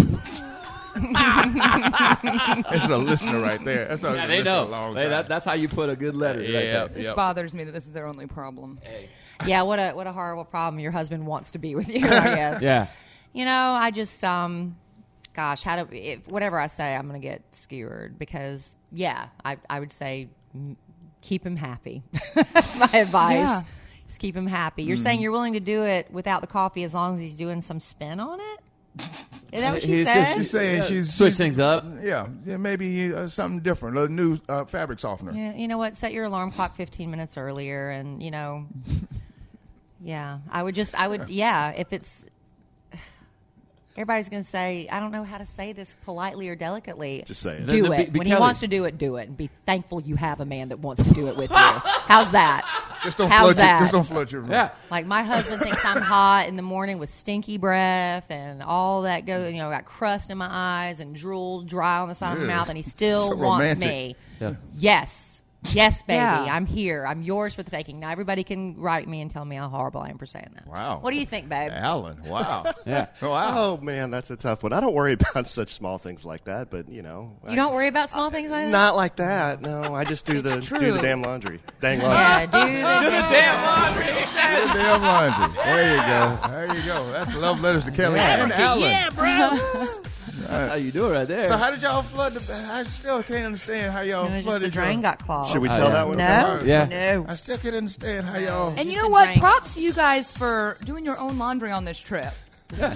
That's a listener right there. That's a, Yeah, they that's a know. long They- time. that- that's how you put a good letter. Yeah, right there. This Yep. bothers me that this is their only problem. Yeah, what a what a horrible problem. Your husband wants to be with you, I guess. Yeah. You know, I just um gosh, how do if, whatever I say I'm going to get skewered because yeah, I I would say mm, keep him happy. That's my advice. Yeah. Just keep him happy. You're saying you're willing to do it without the coffee as long as he's doing some spin on it? Is that what she He's said? just- She's saying she's Switch she's- things up. Yeah, yeah, maybe uh, something different, a new uh, fabric softener. Yeah, you know what? Set your alarm clock fifteen minutes earlier, and you know, yeah, I would just, I would, yeah. If it's, everybody's going to say, I don't know how to say this politely or delicately. Just say it. Do Then- then it be- be when he Kelly. wants to do it. Do it, and be thankful you have a man that wants to do it with you. How's that? Just don't How's flood your, that? just don't flood your room. Yeah. Like my husband thinks I'm hot in the morning with stinky breath and all that goes. You know, got crust in my eyes and drool dry on the side of my Ew. mouth, and he still So wants romantic. me. Yeah. Yes, yes, baby, Yeah. I'm here. I'm yours for the taking. Now everybody can write me and tell me how horrible I am for saying that. Wow. What do you think, babe? Alan, wow. Yeah. Wow. Oh man, that's a tough one. I don't worry about such small things like that, but you know, You I- don't worry about small things like that. not like that. No, I just do the true. do the damn laundry. Dang laundry. Yeah, do the Good damn laundry. There you go. There you go. That's love letters to Kelly and Alan. Yeah, bro. That's how you do it right there. So how did y'all flood the? I still can't understand how y'all You know, just flooded the drain your, got clogged. Should we Oh, tell yeah. that one? No, Yeah. no. I still can't understand how y'all. And you Just know the what? drain. Props to you guys for doing your own laundry on this trip. No,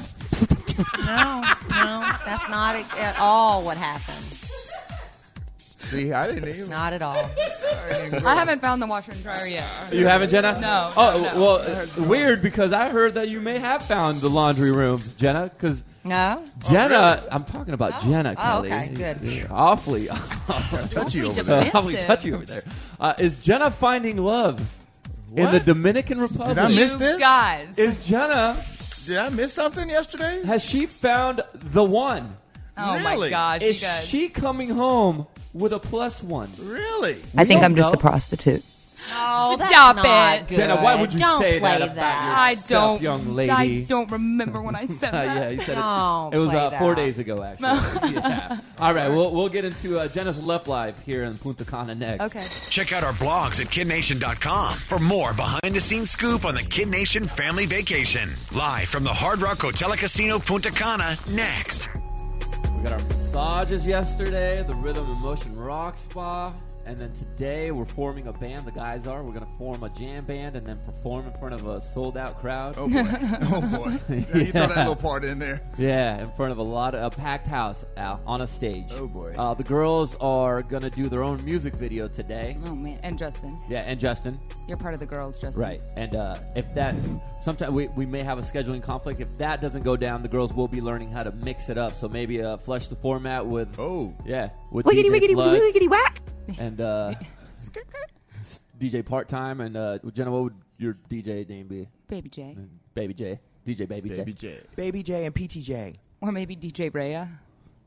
no, that's not at all what happened. See, I didn't even. Not at all. I haven't found the washer and dryer yet. You haven't, Jenna? No, Oh, no, no. well, uh, weird because I heard that you may have found the laundry room, Jenna, because No. Jenna, I'm talking about Oh. Jenna, Oh, Kelly. okay, good. You're awfully, touchy over Defensive. there. awfully touchy over there. Uh, is Jenna finding love in What? the Dominican Republic? Did I miss You this? guys. Is Jenna, Did I miss something yesterday? has she found the one? Oh Really? my gosh, Is you guys. she coming home with a plus one? Really? I think don't I'm just know. a prostitute. No, that's Stop not it. good. Jenna, why would you don't say play that about that? I yourself, don't, young lady? I don't remember when I said Uh, that. yeah, you said Don't it. It was play uh, four that. days ago, actually. Yeah. All right, we'll we'll get into uh, Jenna's Love Live here in Punta Cana next. Okay. Check out our blogs at kid nation dot com for more behind-the-scenes scoop on the Kid Nation family vacation. Live from the Hard Rock Hotel and Casino Punta Cana next. We got our massages yesterday, the Rhythm and Motion Rock Spa, and then today we're forming a band. The guys are. We're going to form a jam band and then perform in front of a sold-out crowd. Oh boy. Oh boy. Yeah, you throw that little part in there. Yeah, in front of a lot of a packed house uh, on a stage. Oh, boy. Uh, the girls are going to do their own music video today. Oh man, and Justin, Yeah, and Justin. you're part of the girls, Justin. Right, and uh, if that, sometimes we, we may have a scheduling conflict. If that doesn't go down, the girls will be learning how to mix it up. So maybe uh, flesh the format with, Oh. yeah, with Wiggity, D J wiggity, Flux wiggity, whack. and uh, Skirt, skirt. D J part time. And uh, Jenna, what would your D J name be? Baby J, Baby J, D J Baby, Baby J. J. Baby J and P T J. or maybe D J Rhea.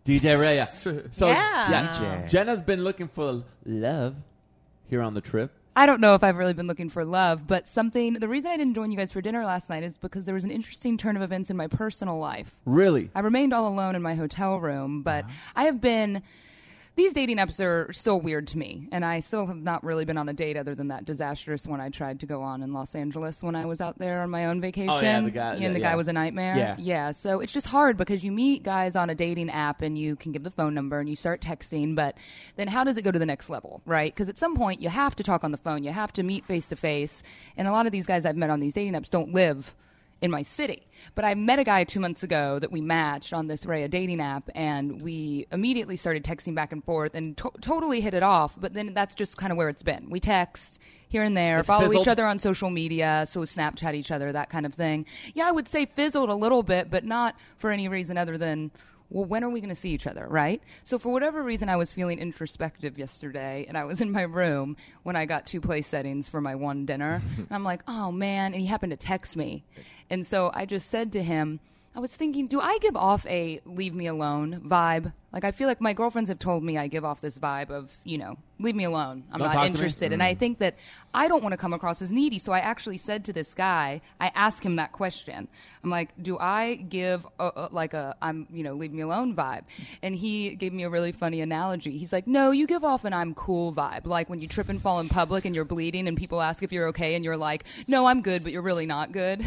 D J Rhea. So Yeah. D J. Jenna's been looking for love here on the trip. I don't know if I've really been looking for love, but something, the reason I didn't join you guys for dinner last night is because there was an interesting turn of events in my personal life. Really? I remained all alone in my hotel room, but I have been, these dating apps are still weird to me, and I still have not really been on a date other than that disastrous one I tried to go on in Los Angeles when I was out there on my own vacation. Oh, yeah, the guy- and the yeah. guy was a nightmare. Yeah. Yeah, so it's just hard because you meet guys on a dating app and you can give the phone number and you start texting, but then how does it go to the next level, right? Because at some point you have to talk on the phone, you have to meet face to face, and a lot of these guys I've met on these dating apps don't live in my city. But I met a guy two months ago that we matched on this Rhea dating app, and we immediately started texting back and forth and to- totally hit it off. But then that's just kind of where it's been. We text here and there, It's follow fizzled? each other on social media, so Snapchat each other, that kind of thing. Yeah, I would say fizzled a little bit, but not for any reason other than, well, when are we going to see each other, right? So for whatever reason, I was feeling introspective yesterday, and I was in my room when I got two place settings for my one dinner. And I'm like, oh, man, and he happened to text me. And so I just said to him, I was thinking, do I give off a leave me alone vibe? Like, I feel like my girlfriends have told me I give off this vibe of, you know, leave me alone. I'm Don't talk not to me? interested. And I think that I don't want to come across as needy. So I actually said to this guy, I asked him that question. I'm like, do I give a, a, like a, I'm, you know, leave me alone vibe? And he gave me a really funny analogy. He's like, no, you give off an I'm cool vibe. Like when you trip and fall in public and you're bleeding and people ask if you're okay and you're like, no, I'm good, but you're really not good.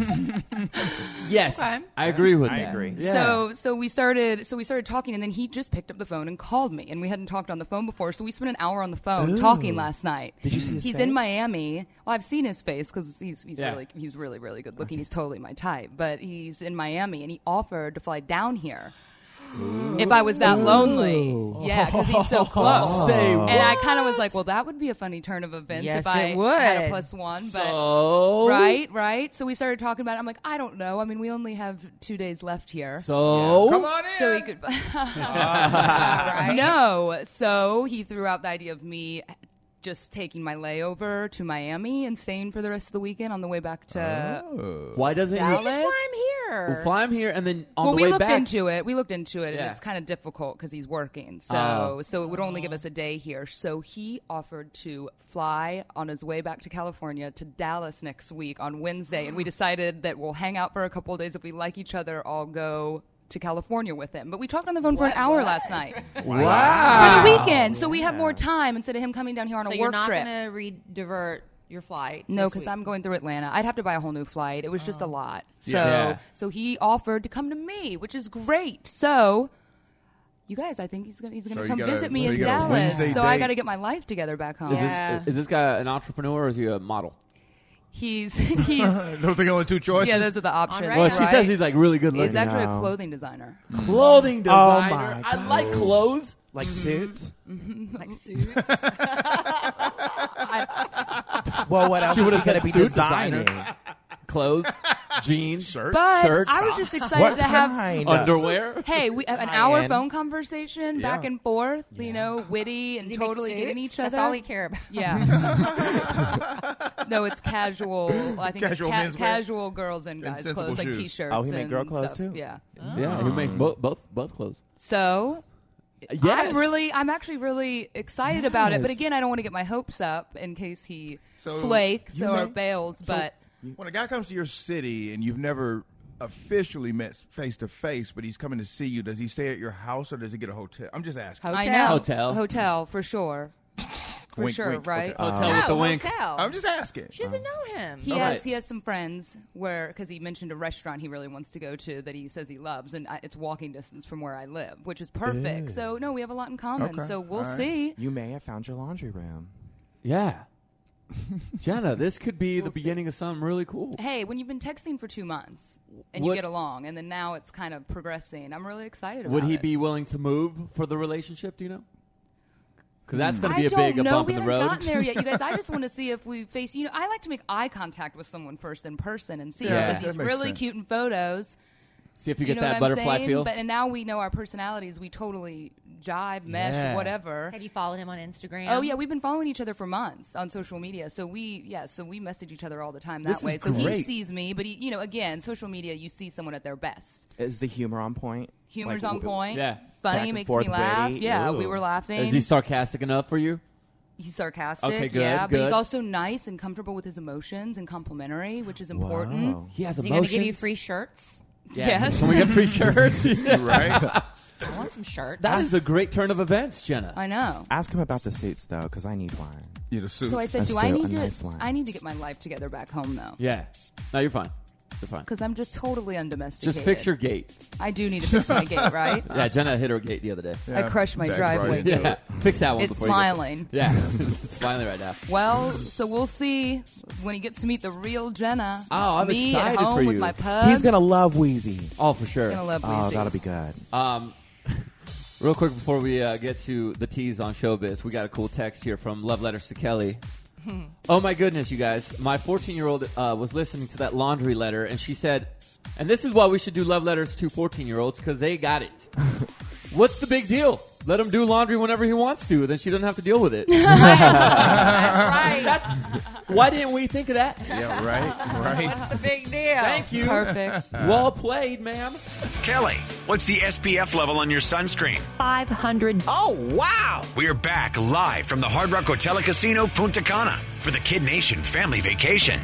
Yes. I agree with I that. agree. Yeah. So so we started so we started talking, and then he just picked up the phone and called me, and we hadn't talked on the phone before, so we spent an hour on the phone Ooh. talking last night. Did you see his He's face? in Miami. Well, I've seen his face because he's he's Yeah. really he's really really good looking. He's totally my type, but he's in Miami, and he offered to fly down here. If I was that lonely. Yeah, because he's so close. Say And what? I kind of was like, well, that would be a funny turn of events Yes, if I it would. had a plus one. But So? Right, right. So we started talking about it. I'm like, I don't know. I mean, we only have two days left here. So? Come on in. So he could. No. So he threw out the idea of me just taking my layover to Miami and staying for the rest of the weekend on the way back to Why doesn't Dallas. he? Just fly him here. We'll fly him here and then on well, the we way looked back. into it. We looked into it, Yeah. and it's kind of difficult because he's working. So, Oh. so it would only give us a day here. So he offered to fly on his way back to California to Dallas next week on Wednesday, and we decided that we'll hang out for a couple of days. If we like each other, I'll go to California with him. But we talked on the phone for an hour last night Wow. for the weekend, so we have more time instead of him coming down here on so a you're work not trip. going to re-divert your flight? No, this because week? I'm going through Atlanta. I'd have to buy a whole new flight. It was just a lot. So, Yeah. so he offered to come to me, which is great. So, you guys, I think he's gonna he's gonna So you come got a- visit me so in you got a Dallas. Wednesday So I date. got to get my life together back home. Is Yeah. this is this guy an entrepreneur or is he a model? He's he's Those are the only two choices. yeah. Those are the options. Right. Well, she right? says he's like really good He's looking. actually a No. clothing designer. Clothing Oh, designer. my I like gosh. clothes. Like suits? like suits. Well, what else She is would've he going said to be suit designing? designer. Clothes, jeans, Shirt. But shirts, I was just excited What to have. kind? underwear. Hey, we an High hour end. phone conversation back Yeah. and forth. You know, witty and Does he make totally getting suits? each That's other. all we care about. Yeah. No, it's casual. I think Casual it's menswear? casual girls and And guys sensible clothes, like shoes. t-shirts. Oh, he make and girl clothes stuff. too? Yeah. Yeah, who makes both both both clothes? So Yes. I'm really, I'm actually really excited about it. But Yes. again, I don't want to get my hopes up in case he So flakes you or may- bails. But When a guy comes to your city and you've never officially met face to face, but he's coming to see you, does he stay at your house or does he get a hotel? I'm just asking. I Hotel. know Hotel. hotel for sure, for Wink, sure, wink. right? Okay. Hotel with the No, wink. hotel. I'm just asking. She doesn't know him. He All has right. he has some friends where because he mentioned a restaurant he really wants to go to that he says he loves, and I, it's walking distance from where I live, which is perfect. Ew. So no, we have a lot in common. Okay. So we'll All right. see. You may have found your laundry room. Yeah. Jenna, this could be the beginning of something really cool. Hey, when you've been texting for two months and Would- you get along, and then now it's kind of progressing, I'm really excited about Would he it. be willing to move for the relationship? Do you know? Because that's going to be I a don't big know. bump We in the haven't road. gotten there yet, you guys. I just want to see if we face. You know, I like to make eye contact with someone first in person and see Yeah. because That he's makes really sense. cute in photos. See if you You get know that what I'm butterfly saying? feel. But and now we know our personalities. We totally jive, mesh, Yeah. whatever. Have you followed him on Instagram? Oh yeah, we've been following each other for months on social media. So we, yeah, so we message each other all the time that This is way. So he great. sees me, but he, you know, again, social media, you see someone at their best. Is the humor on point? Humor's Like, on w- point. Yeah. Back Funny, and makes forth me laugh. witty. Yeah, Ooh. we were laughing. Is he sarcastic enough for you? He's sarcastic, Okay, good, yeah, but he's good. also nice and comfortable with his emotions and complimentary, which is important. Wow. He has Is he going to give you emotions? free shirts? Yes. Can we get free shirts? Right? I want some shirts. That is a great turn of events, Jenna. I know. Ask him about the suits though, because I need one. Yeah, the suit. So I said, A do I suit, need a to? nice one. I need to get my life together back home though, Yeah. No, you're fine. You're fine. because I'm just totally undomesticated. Just fix your gate. I do need to fix my gate, right? Yeah, Jenna hit her gate the other day. I crushed my Back driveway right. gate. Yeah, fix that one. It's before you get- smiling. Yeah, it's smiling right now. Well, so we'll see when he gets to meet the real Jenna. Oh, I'm Me excited at home for with you. my pug. He's gonna love Wheezy. Oh, for sure. Gonna love Oh, Weezy. that'll be good. Um, real quick before we uh, get to the tease on Showbiz, we got a cool text here from Love Letters to Kelly. Oh my goodness, you guys! My fourteen-year-old uh, was listening to that laundry letter, and she said, "And this is why we should do love letters to fourteen-year-olds because they got it. What's the big deal? Let him do laundry whenever he wants to. Then she doesn't have to deal with it." That's right. That's, why didn't we think of that? Yeah, right, right. What's the big deal? Thank you. Perfect. Well played, ma'am. Kelly, what's the S P F level on your sunscreen? five hundred. Oh wow! We're back live from the Hard Rock Hotel and Casino Punta Cana for the Kid Nation family vacation.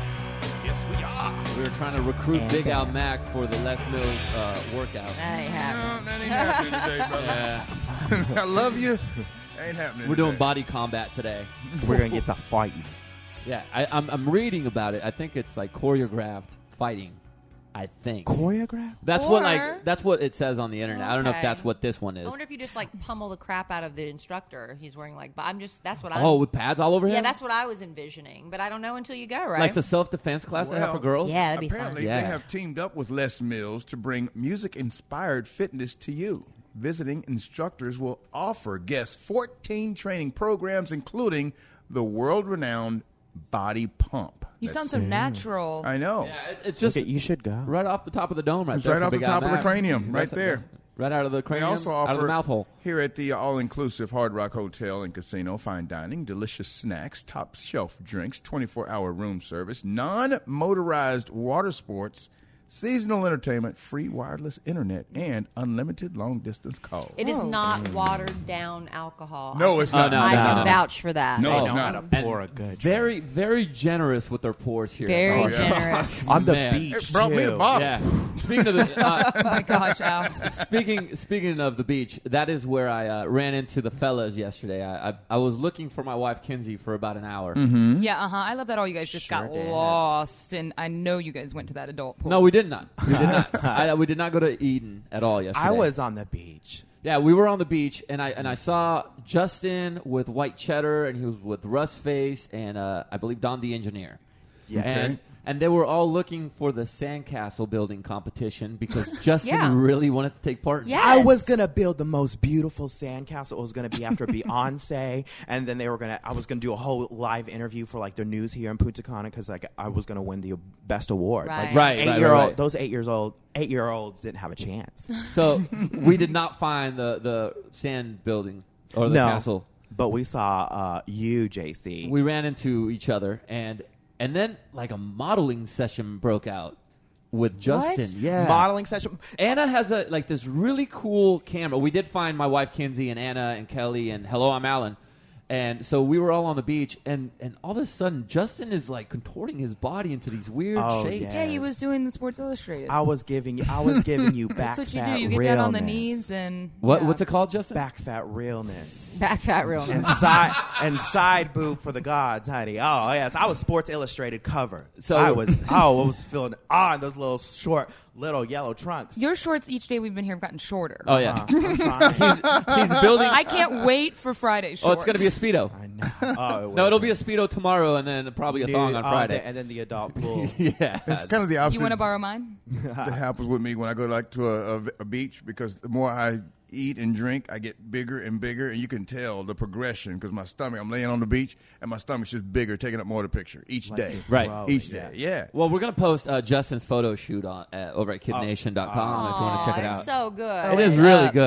Yes, we are. We were trying to recruit Big Al Mac for the Les Mills uh, workout. That ain't No, happening. that ain't happening today, brother. Yeah. I love you. Ain't happening. We're doing today. body combat today. We're gonna get to fight. Yeah, I, I'm, I'm reading about it. I think it's like choreographed fighting. I think Choreograph? that's what Or- like that's what it says on the internet. I don't know if Okay. that's what this one is. I wonder if you just like pummel the crap out of the instructor. He's wearing like, but I'm just that's what I. Oh, with pads all over him. yeah, that's what I was envisioning, but I don't know until you go right. like the self defense class they have for Well, girls. yeah, that'd be Apparently, fun. Yeah. they have teamed up with Les Mills to bring music-inspired fitness to you. Visiting instructors will offer guests fourteen training programs, including the world-renowned Body Pump. You That's- sound so natural. I know. Yeah, it, it's just Okay, you should go. right off the top of the dome, right It's there. right for off the Big Al top of the Mac. cranium, right That's- there. that's right out of the They cranium, also offer out of the mouth hole. here at the all-inclusive Hard Rock Hotel and Casino, fine dining, delicious snacks, top shelf drinks, twenty-four hour room service, non-motorized water sports, seasonal entertainment, free wireless internet, and unlimited long-distance calls. It is not watered down alcohol. No, it's Oh, not. no, I no, can no. vouch for that. No, They it's know not. how to And pour a good Very, very generous with their pours here. Very Oh, yeah. generous. on the Man. beach. It brought me too. the bottle. Yeah. Speaking of the, uh, Oh my gosh, Al. speaking speaking of the beach, that is where I uh, ran into the fellas yesterday. I, I I was looking for my wife Kinsey for about an hour. Mm-hmm. Yeah, uh huh. I love that all you guys just Sure got did. lost, and I know you guys went to that adult pool. No, we did not. We did not. I, we did not go to Eden at all yesterday. I was on the beach. Yeah, we were on the beach, and I and I saw Justin with White Cheddar, and he was with Russ Face, and uh, I believe Don the Engineer. Yeah. And Okay. and they were all looking for the sandcastle building competition because Justin Yeah. really wanted to take part in it. Yeah. I Yes. was gonna build the most beautiful sandcastle. It was gonna be after Beyonce, and then they were gonna. I was gonna do a whole live interview for like the news here in Punta Cana because like I was gonna win the best award. Right. Like, Right, eight right, year right, old. right. Those eight years old, eight year olds didn't have a chance. So we did not find the, the sand building or the no, castle. but we saw uh, you, J C. We ran into each other, and and then like a modeling session broke out with Justin. Yeah, Modeling session. Anna has a like this really cool camera. We did find my wife Kinsey and Anna and Kelly and hello, I'm Alan. And so we were all on the beach, and, and all of a sudden, Justin is like contorting his body into these weird Oh, shapes. yeah. Yeah, he was doing the Sports Illustrated. I was giving you. I was giving you back That's what you fat do. You get down on the realness. knees and What yeah. what's it called, Justin? Back fat realness. Back fat real. and side and side boob for the gods, honey. Oh yes, I was Sports Illustrated cover. So- So I was. Oh, I was feeling on those little short, little yellow trunks. Your shorts each day we've been here have gotten shorter. Oh yeah, Uh, I'm trying. he's, he's building. I can't wait for Friday's Oh, shorts. it's gonna be a speedo. I know. Oh, No, it'll be a speedo tomorrow, and then probably a thong Nude- on oh, Friday. the- and then the adult pool. yeah, It's kind of the opposite You want to borrow mine? that happens with me when I go like to a, a, a beach because the more I eat and drink, I get bigger and bigger, and you can tell the progression because my stomach. I'm laying on the beach, and my stomach's just bigger, taking up more of the picture each Like day. it Right. grows, Each yeah. day, yeah. Well, we're gonna post uh, Justin's photo shoot on uh, over at kid nation dot com if you want to check it Aw, out. it's so good. It is Wait, really uh, good.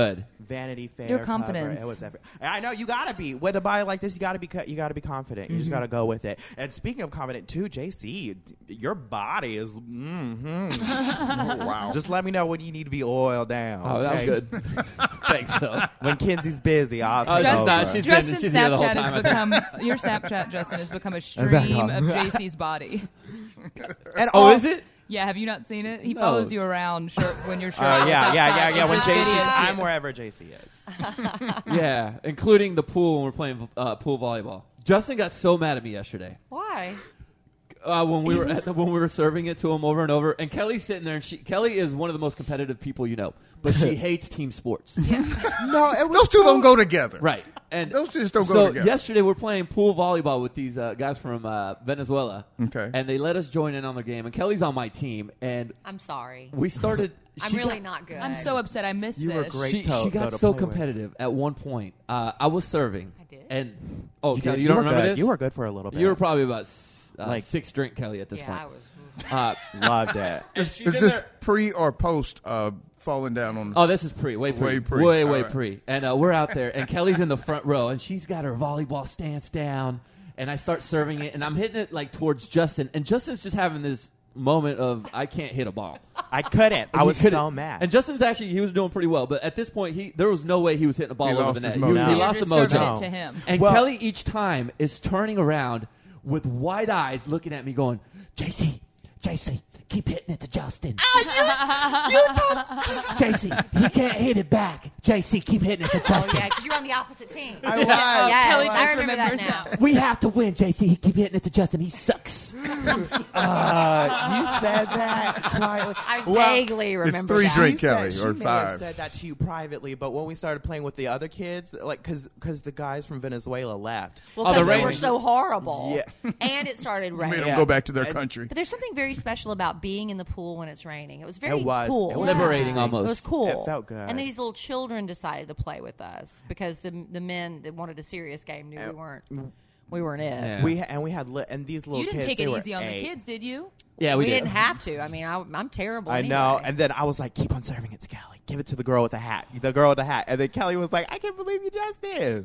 Vanity Fair. Your cover. confidence. It was every- I know you gotta be with a body like this. You gotta be. You gotta be confident. You mm-hmm. just gotta go with it. And speaking of confident too, J C, your body is. Mm-hmm. Oh, wow. Just let me know when you need to be oiled down. Oh, okay? that was good. Thanks. So when Kinsey's busy, I'll take oh, over. Not, she's Justin's been, she's here the whole Snapchat time. has become your Snapchat. Justin has become a stream of J C's body. And oh, all, is it? Yeah, have you not seen it? He No. follows you around shirt, when you're Uh, shirtless. yeah, yeah, yeah, yeah. When J J C's, I'm wherever J C is. Yeah, including the pool when we're playing uh, pool volleyball. Justin got so mad at me yesterday. Why? Uh, when we were at the, when we were serving it to him over and over, and Kelly's sitting there, and she Kelly is one of the most competitive people you know, but she hates team sports. Yeah. No, it, those two don't go together. Right. And those two just don't go so together. yesterday we're playing pool volleyball with these uh, guys from uh, Venezuela. Okay. And they let us join in on their game, and Kelly's on my team, and I'm sorry. we started. I'm she really got, not good. I'm so upset I missed You this. were great. She, to- she got though, to so play with. competitive at one point. Uh, I was serving. I did. And oh, You, Kelly, did- you don't were remember good. this? You were good for a little bit. You were probably about uh, Like- six drink Kelly at this yeah, point. I was. Uh, Loved it. and Is, she's is in this there- pre or post uh, falling down on? Oh, this is pre, way pre, Way pre. way All way right. pre. And uh, we're out there, and Kelly's in the front row, and she's got her volleyball stance down, and I start serving it, and I'm hitting it like towards Justin, and Justin's just having this moment of I can't hit a ball. I couldn't. I He was couldn't. so mad. And Justin's actually he was doing pretty well, but at this point he there was no way he was hitting a ball He over lost the net. his He, was, mojo. he No. lost You're the just serving mojo. it to him. And Well- Kelly each time is turning around with wide eyes, looking at me, going, "J C, J C, keep hitting it to Justin. J C, he can't hit it back. J C, keep hitting it to Oh Justin. yeah, because you're on the opposite team. I was. Yes, Kelly I just remember that remembers now. now. We have to win, J C. He keep hitting it to Justin. He sucks." Uh, you said that quietly. I Well, vaguely remember three that. drink She said- Kelly, she or may five. have said that to you privately, but when we started playing with the other kids, like because the guys from Venezuela left. Well, Oh, the because we were rain- so horrible. Yeah. And it started Made raining. them Yeah. go back to their And- country. But there's something very special about being in the pool when it's raining. It was very It was. cool. It was Liberating interesting. almost. It was cool. It felt good. And these little children decided to play with us because the the men that wanted a serious game knew we weren't we weren't it. Yeah. We and we had li- and these little You didn't kids. take they it were easy on eight. the kids, did you? Yeah, We, we, did. didn't have to. I mean, I, I'm terrible. I anyway. know. And then I was like, keep on serving it to Kelly. Give it to the girl with the hat. The girl with the hat. And then Kelly was like, I can't believe you just did.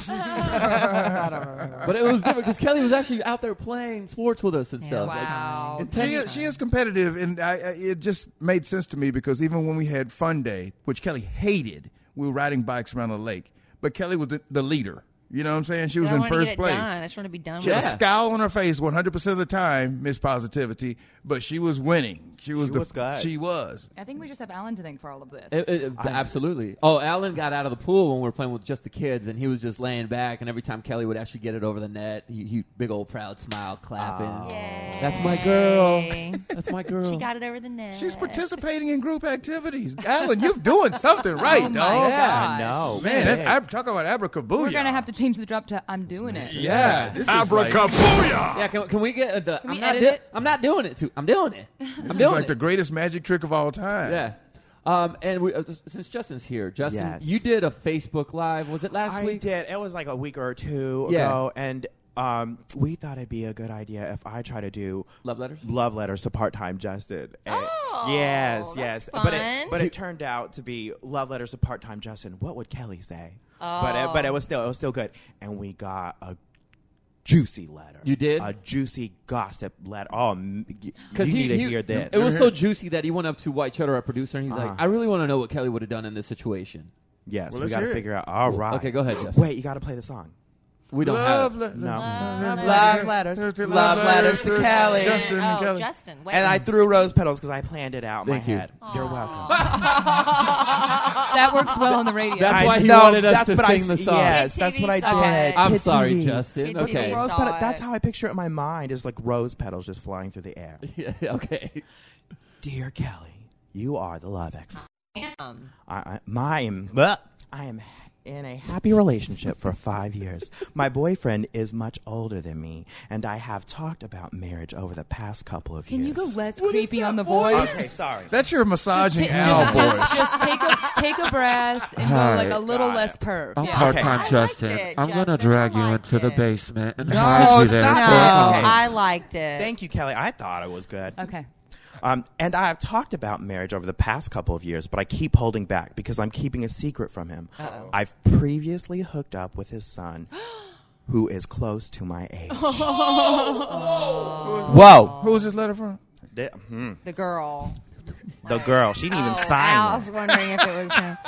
I don't remember. But it was different because Kelly was actually out there playing sports with us and Yeah, stuff. wow. Wow. And ten- She is, she is competitive, and I, I, it just made sense to me because even when we had Fun Day, which Kelly hated, we were riding bikes around the lake, but Kelly was the, the leader. You know what I'm saying? She was I in want to first get it place. done. I just want to be done She with had a Yeah. it. scowl on her face one hundred percent of the time, Miss Positivity, but she was winning. She was She the, was good. She was. I think we just have Alan to thank for all of this. It- it- absolutely. Oh, Alan got out of the pool when we were playing with just the kids, and he was just laying back. And every time Kelly would actually get it over the net, he, he big old proud smile, clapping. Oh. Yay. That's my girl. That's my girl. She got it over the net. She's participating in group activities. Alan, you're doing something right, Oh, my dog. gosh. No. Man, that's, I'm talking about abracabooyah. We're going to have to change the drop to I'm doing it. Yeah, this is like, Abracabooyah! Yeah, can, can we get uh, the? Can I'm we not. edit do- it? I'm not doing it. Too. I'm doing it. I'm this is doing like it. the greatest magic trick of all time. Yeah. Um, and we, uh, since Justin's here, Justin, Yes. you did a Facebook Live. Was it last I week? did. It was like a week or two Yeah. ago. And um, we thought it'd be a good idea if I try to do Love letters. love letters to part-time Justin. And- Oh, yes, that's yes. fun. But it, but it turned out to be love letters to part-time Justin. What would Kelly say? But it, but it was still it was still good. And we got a juicy letter. You did? A juicy gossip letter. Oh, m- y- you Because need he, to he- hear this. It was so juicy that he went up to White Cheddar, our producer, and he's Uh-huh. like, "I really want to know what Kelly would have done in this situation." Yes, Well, we let's got to hear it. figure out. All right. Okay, go ahead, Justin. Wait, you got to play the song. We don't Love, have. le- No. Love Love letters. Love letters to Kelly. Justin and oh, Kelly. Justin. Wait. And I threw rose petals because I planned it out in Thank my you. head. You're welcome. That works well on the radio. That's I why he know, wanted us that's to what I sing the s- song. Yes, Kid that's T V what I saw did. it. I'm Kid sorry, T V. Justin. Kid T V Okay. saw Rose petal, it. that's how I picture it in my mind, is like rose petals just flying through the air. Yeah, okay. Dear Kelly, you are the love expert. Um, I, I, my, am- bleh. I am in a happy relationship for five years. My boyfriend is much older than me, and I have talked about marriage over the past couple of Can years. you go less creepy on the voice? Okay, sorry. That's your massaging Ta- Al just, voice. just, just take a take a breath and Hi. go like a little Got less it. perv. I'm Yeah. part-time I liked Justin. it, I'm gonna Justin. drag I you liked into the it. basement and No, hide you there. stop for it. a no, Okay. while. I liked it. Thank you, Kelly. I thought it was good. Okay. Um, and I've talked about marriage over the past couple of years, but I keep holding back because I'm keeping a secret from him. Uh-oh. I've previously hooked up with his son, who is close to my age. Oh. Whoa. Who's this letter from? The, hmm. The girl. The girl. She didn't oh, even sign I it. was wondering if it was him.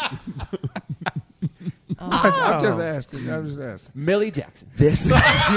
Oh. I'm just asking. I'm just asking. Millie Jackson. This.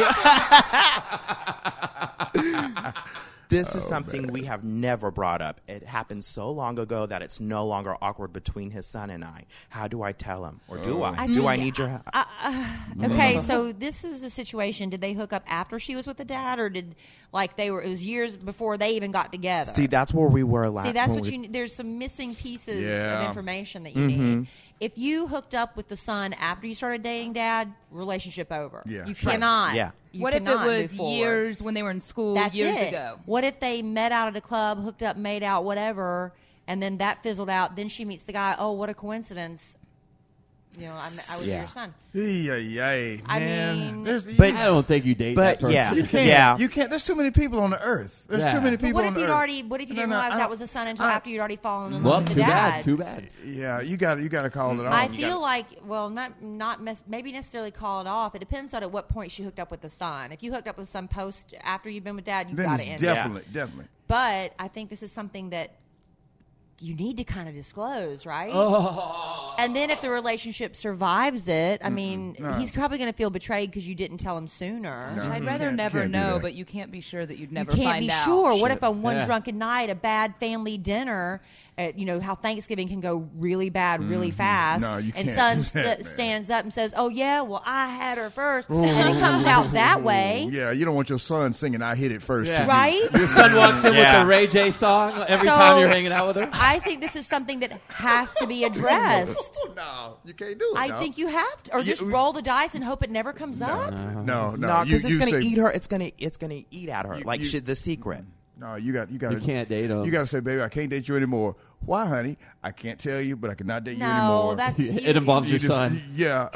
This is oh, something man. we have never brought up. It happened so long ago that it's no longer awkward between his son and I. How do I tell him? Or do oh. I? I? Do think, I need your help? Uh, uh, okay, so this is a situation. Did they hook up after she was with the dad, or did like they were? It was years before they even got together. See, that's where we were last. See, that's what we, you. There's some missing pieces yeah. of information that you mm-hmm. need. If you hooked up with the son after you started dating dad, relationship over. Yeah. You Right. cannot. Yeah. You what if it cannot was move forward. years when they were in school That's years it. ago? What if they met out at a club, hooked up, made out, whatever, and then that fizzled out? Then she meets the guy. Oh, what a coincidence! You know, I, I was yeah. your son. Yeah, yeah, I man. mean, There's, but I don't think you date but that person. yeah, you can't. Yeah. You can't. There's too many people on the earth. There's Yeah. too many But people what on if the you'd earth. already? What if you No, didn't no, realize I that don't- was a son until I- after you'd already fallen in love Well, with the too dad? bad. Too bad. Yeah, you got you got to call it off. I You feel gotta- like, well, not not mes- maybe necessarily call it off. It depends on at what point she hooked up with the son. If you hooked up with some post after you've been with dad, you've then got to it's end definitely, it. definitely. But I think this is something that you need to kind of disclose, right? Oh. And then if the relationship survives it, I mean, No. he's probably going to feel betrayed because you didn't tell him sooner. No. I'd You rather can't- never can't do know, that. but you can't be sure that you'd You never can't find be out. sure. What Shit. if on one Yeah. drunken night, a bad family dinner, uh, you know, how Thanksgiving can go really bad really fast. No, you and can't son do that, st- man. stands up and says, oh, yeah, well, I had her first. And it comes out that way. Yeah, you don't want your son singing "I Hit It First." Yeah. to you. Right? Your son walks in Yeah. with the Ray J song every So- time you're hanging out with her. I think this is something that has to be addressed. No, you can't do it. I no. think you have to. Or Yeah, just we- roll the dice and hope it never comes up. No, no, No, you- because it's you going to say- eat her. It's going to it's going to eat at her. You- like you- shit, the secret. No, you got you got You can't date him. You got to say, baby, I can't date you anymore. Why, honey? I can't tell you, but I cannot date you No, anymore. that's It involves You your just- son. Yeah,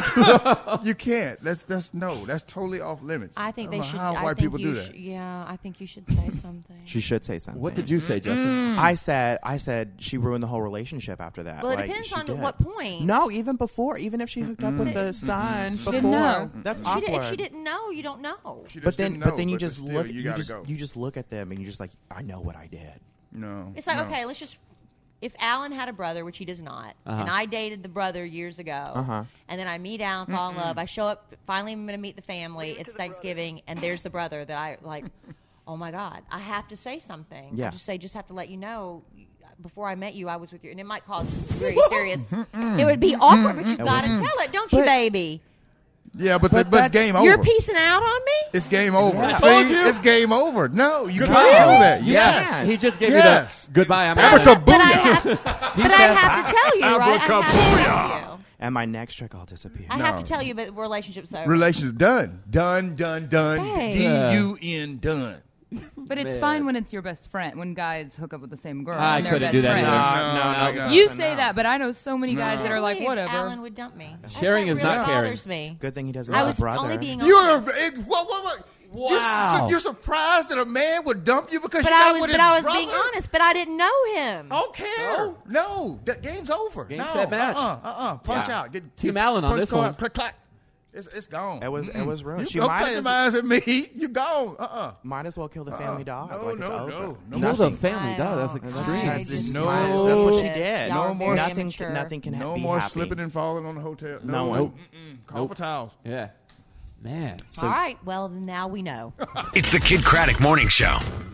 you can't. That's that's no. That's totally off limits. I think I they don't know should. How I white think people you do sh- that? Yeah, I think you should say something. She should say something. What did you say, Justin? I said I said she ruined the whole relationship after that. Well, it Like, depends she on did. what point. No, even before, even if she hooked up with the son before, didn't know. that's She awkward. did, if she didn't know, you don't know. She just but then, didn't but know, then you but just still, look, You, you, gotta just go. you just look at them and you're just like, I know what I did. No, It's like, no. okay, let's just. If Alan had a brother, which he does not, Uh-huh. and I dated the brother years ago, Uh-huh. and then I meet Alan, fall in love, I show up, finally I'm going to meet the family, it's Thanksgiving, and there's the brother that I, like, oh my God, I have to say something. Yeah. I just say, just have to let you know, before I met you, I was with you, and it might cause very serious. It would be awkward, but you've got to tell it, don't you, But- baby? Yeah, but, But the, but it's that's- game over. You're piecing out on me? It's game over. Yeah. See, I told you. it's game over. No, you Goodbye. can't do that. You Yes. can't. He just gave Yes. you the goodbye. I'm But I, out. Abracadabra. but I have, but I said have to tell you, right? I have to tell you. And my next trick all disappear. I have No. to tell you, but the relationship's over. Relationship done. Done, done, done. Hey. D U N done. But it's Man. fine when it's your best friend, when guys hook up with the same girl. I and they're couldn't best do that friends. either. No, no, no, no. You no. say that, but I know so many guys that are like, believe whatever. Alan would dump me. Sharing that is really not caring. bothers me. Good thing he doesn't I have was a brother. only being You're a, honest. eh, what, what, what? Wow. You're, you're surprised that a man would dump you because But you got I was, with but his I was brother? being honest. But I didn't know him. I don't care. No, the game's over. Game, no, set, match. Uh-uh, uh-uh. Punch Yeah. out. Get, Team get, Allen on punch this card, one. Click, clack. It's, it's gone. It was it was ruined. You She don't might claim as, eyes at me. You gone. Uh-uh. might as well kill the family dog. No, like it's no, over. no. No Kill more, the family I dog. That's don't- extreme. I That's, just- just, No. that's what she did. Y'all are No more- very Nothing. immature. Nothing can ha- no be more happy. slipping and falling on the hotel. No No, one. Nope. Mm-mm. Call Nope. for towels. Yeah. Man. So- All right. Well, now we know. It's the Kid Craddock Morning Show.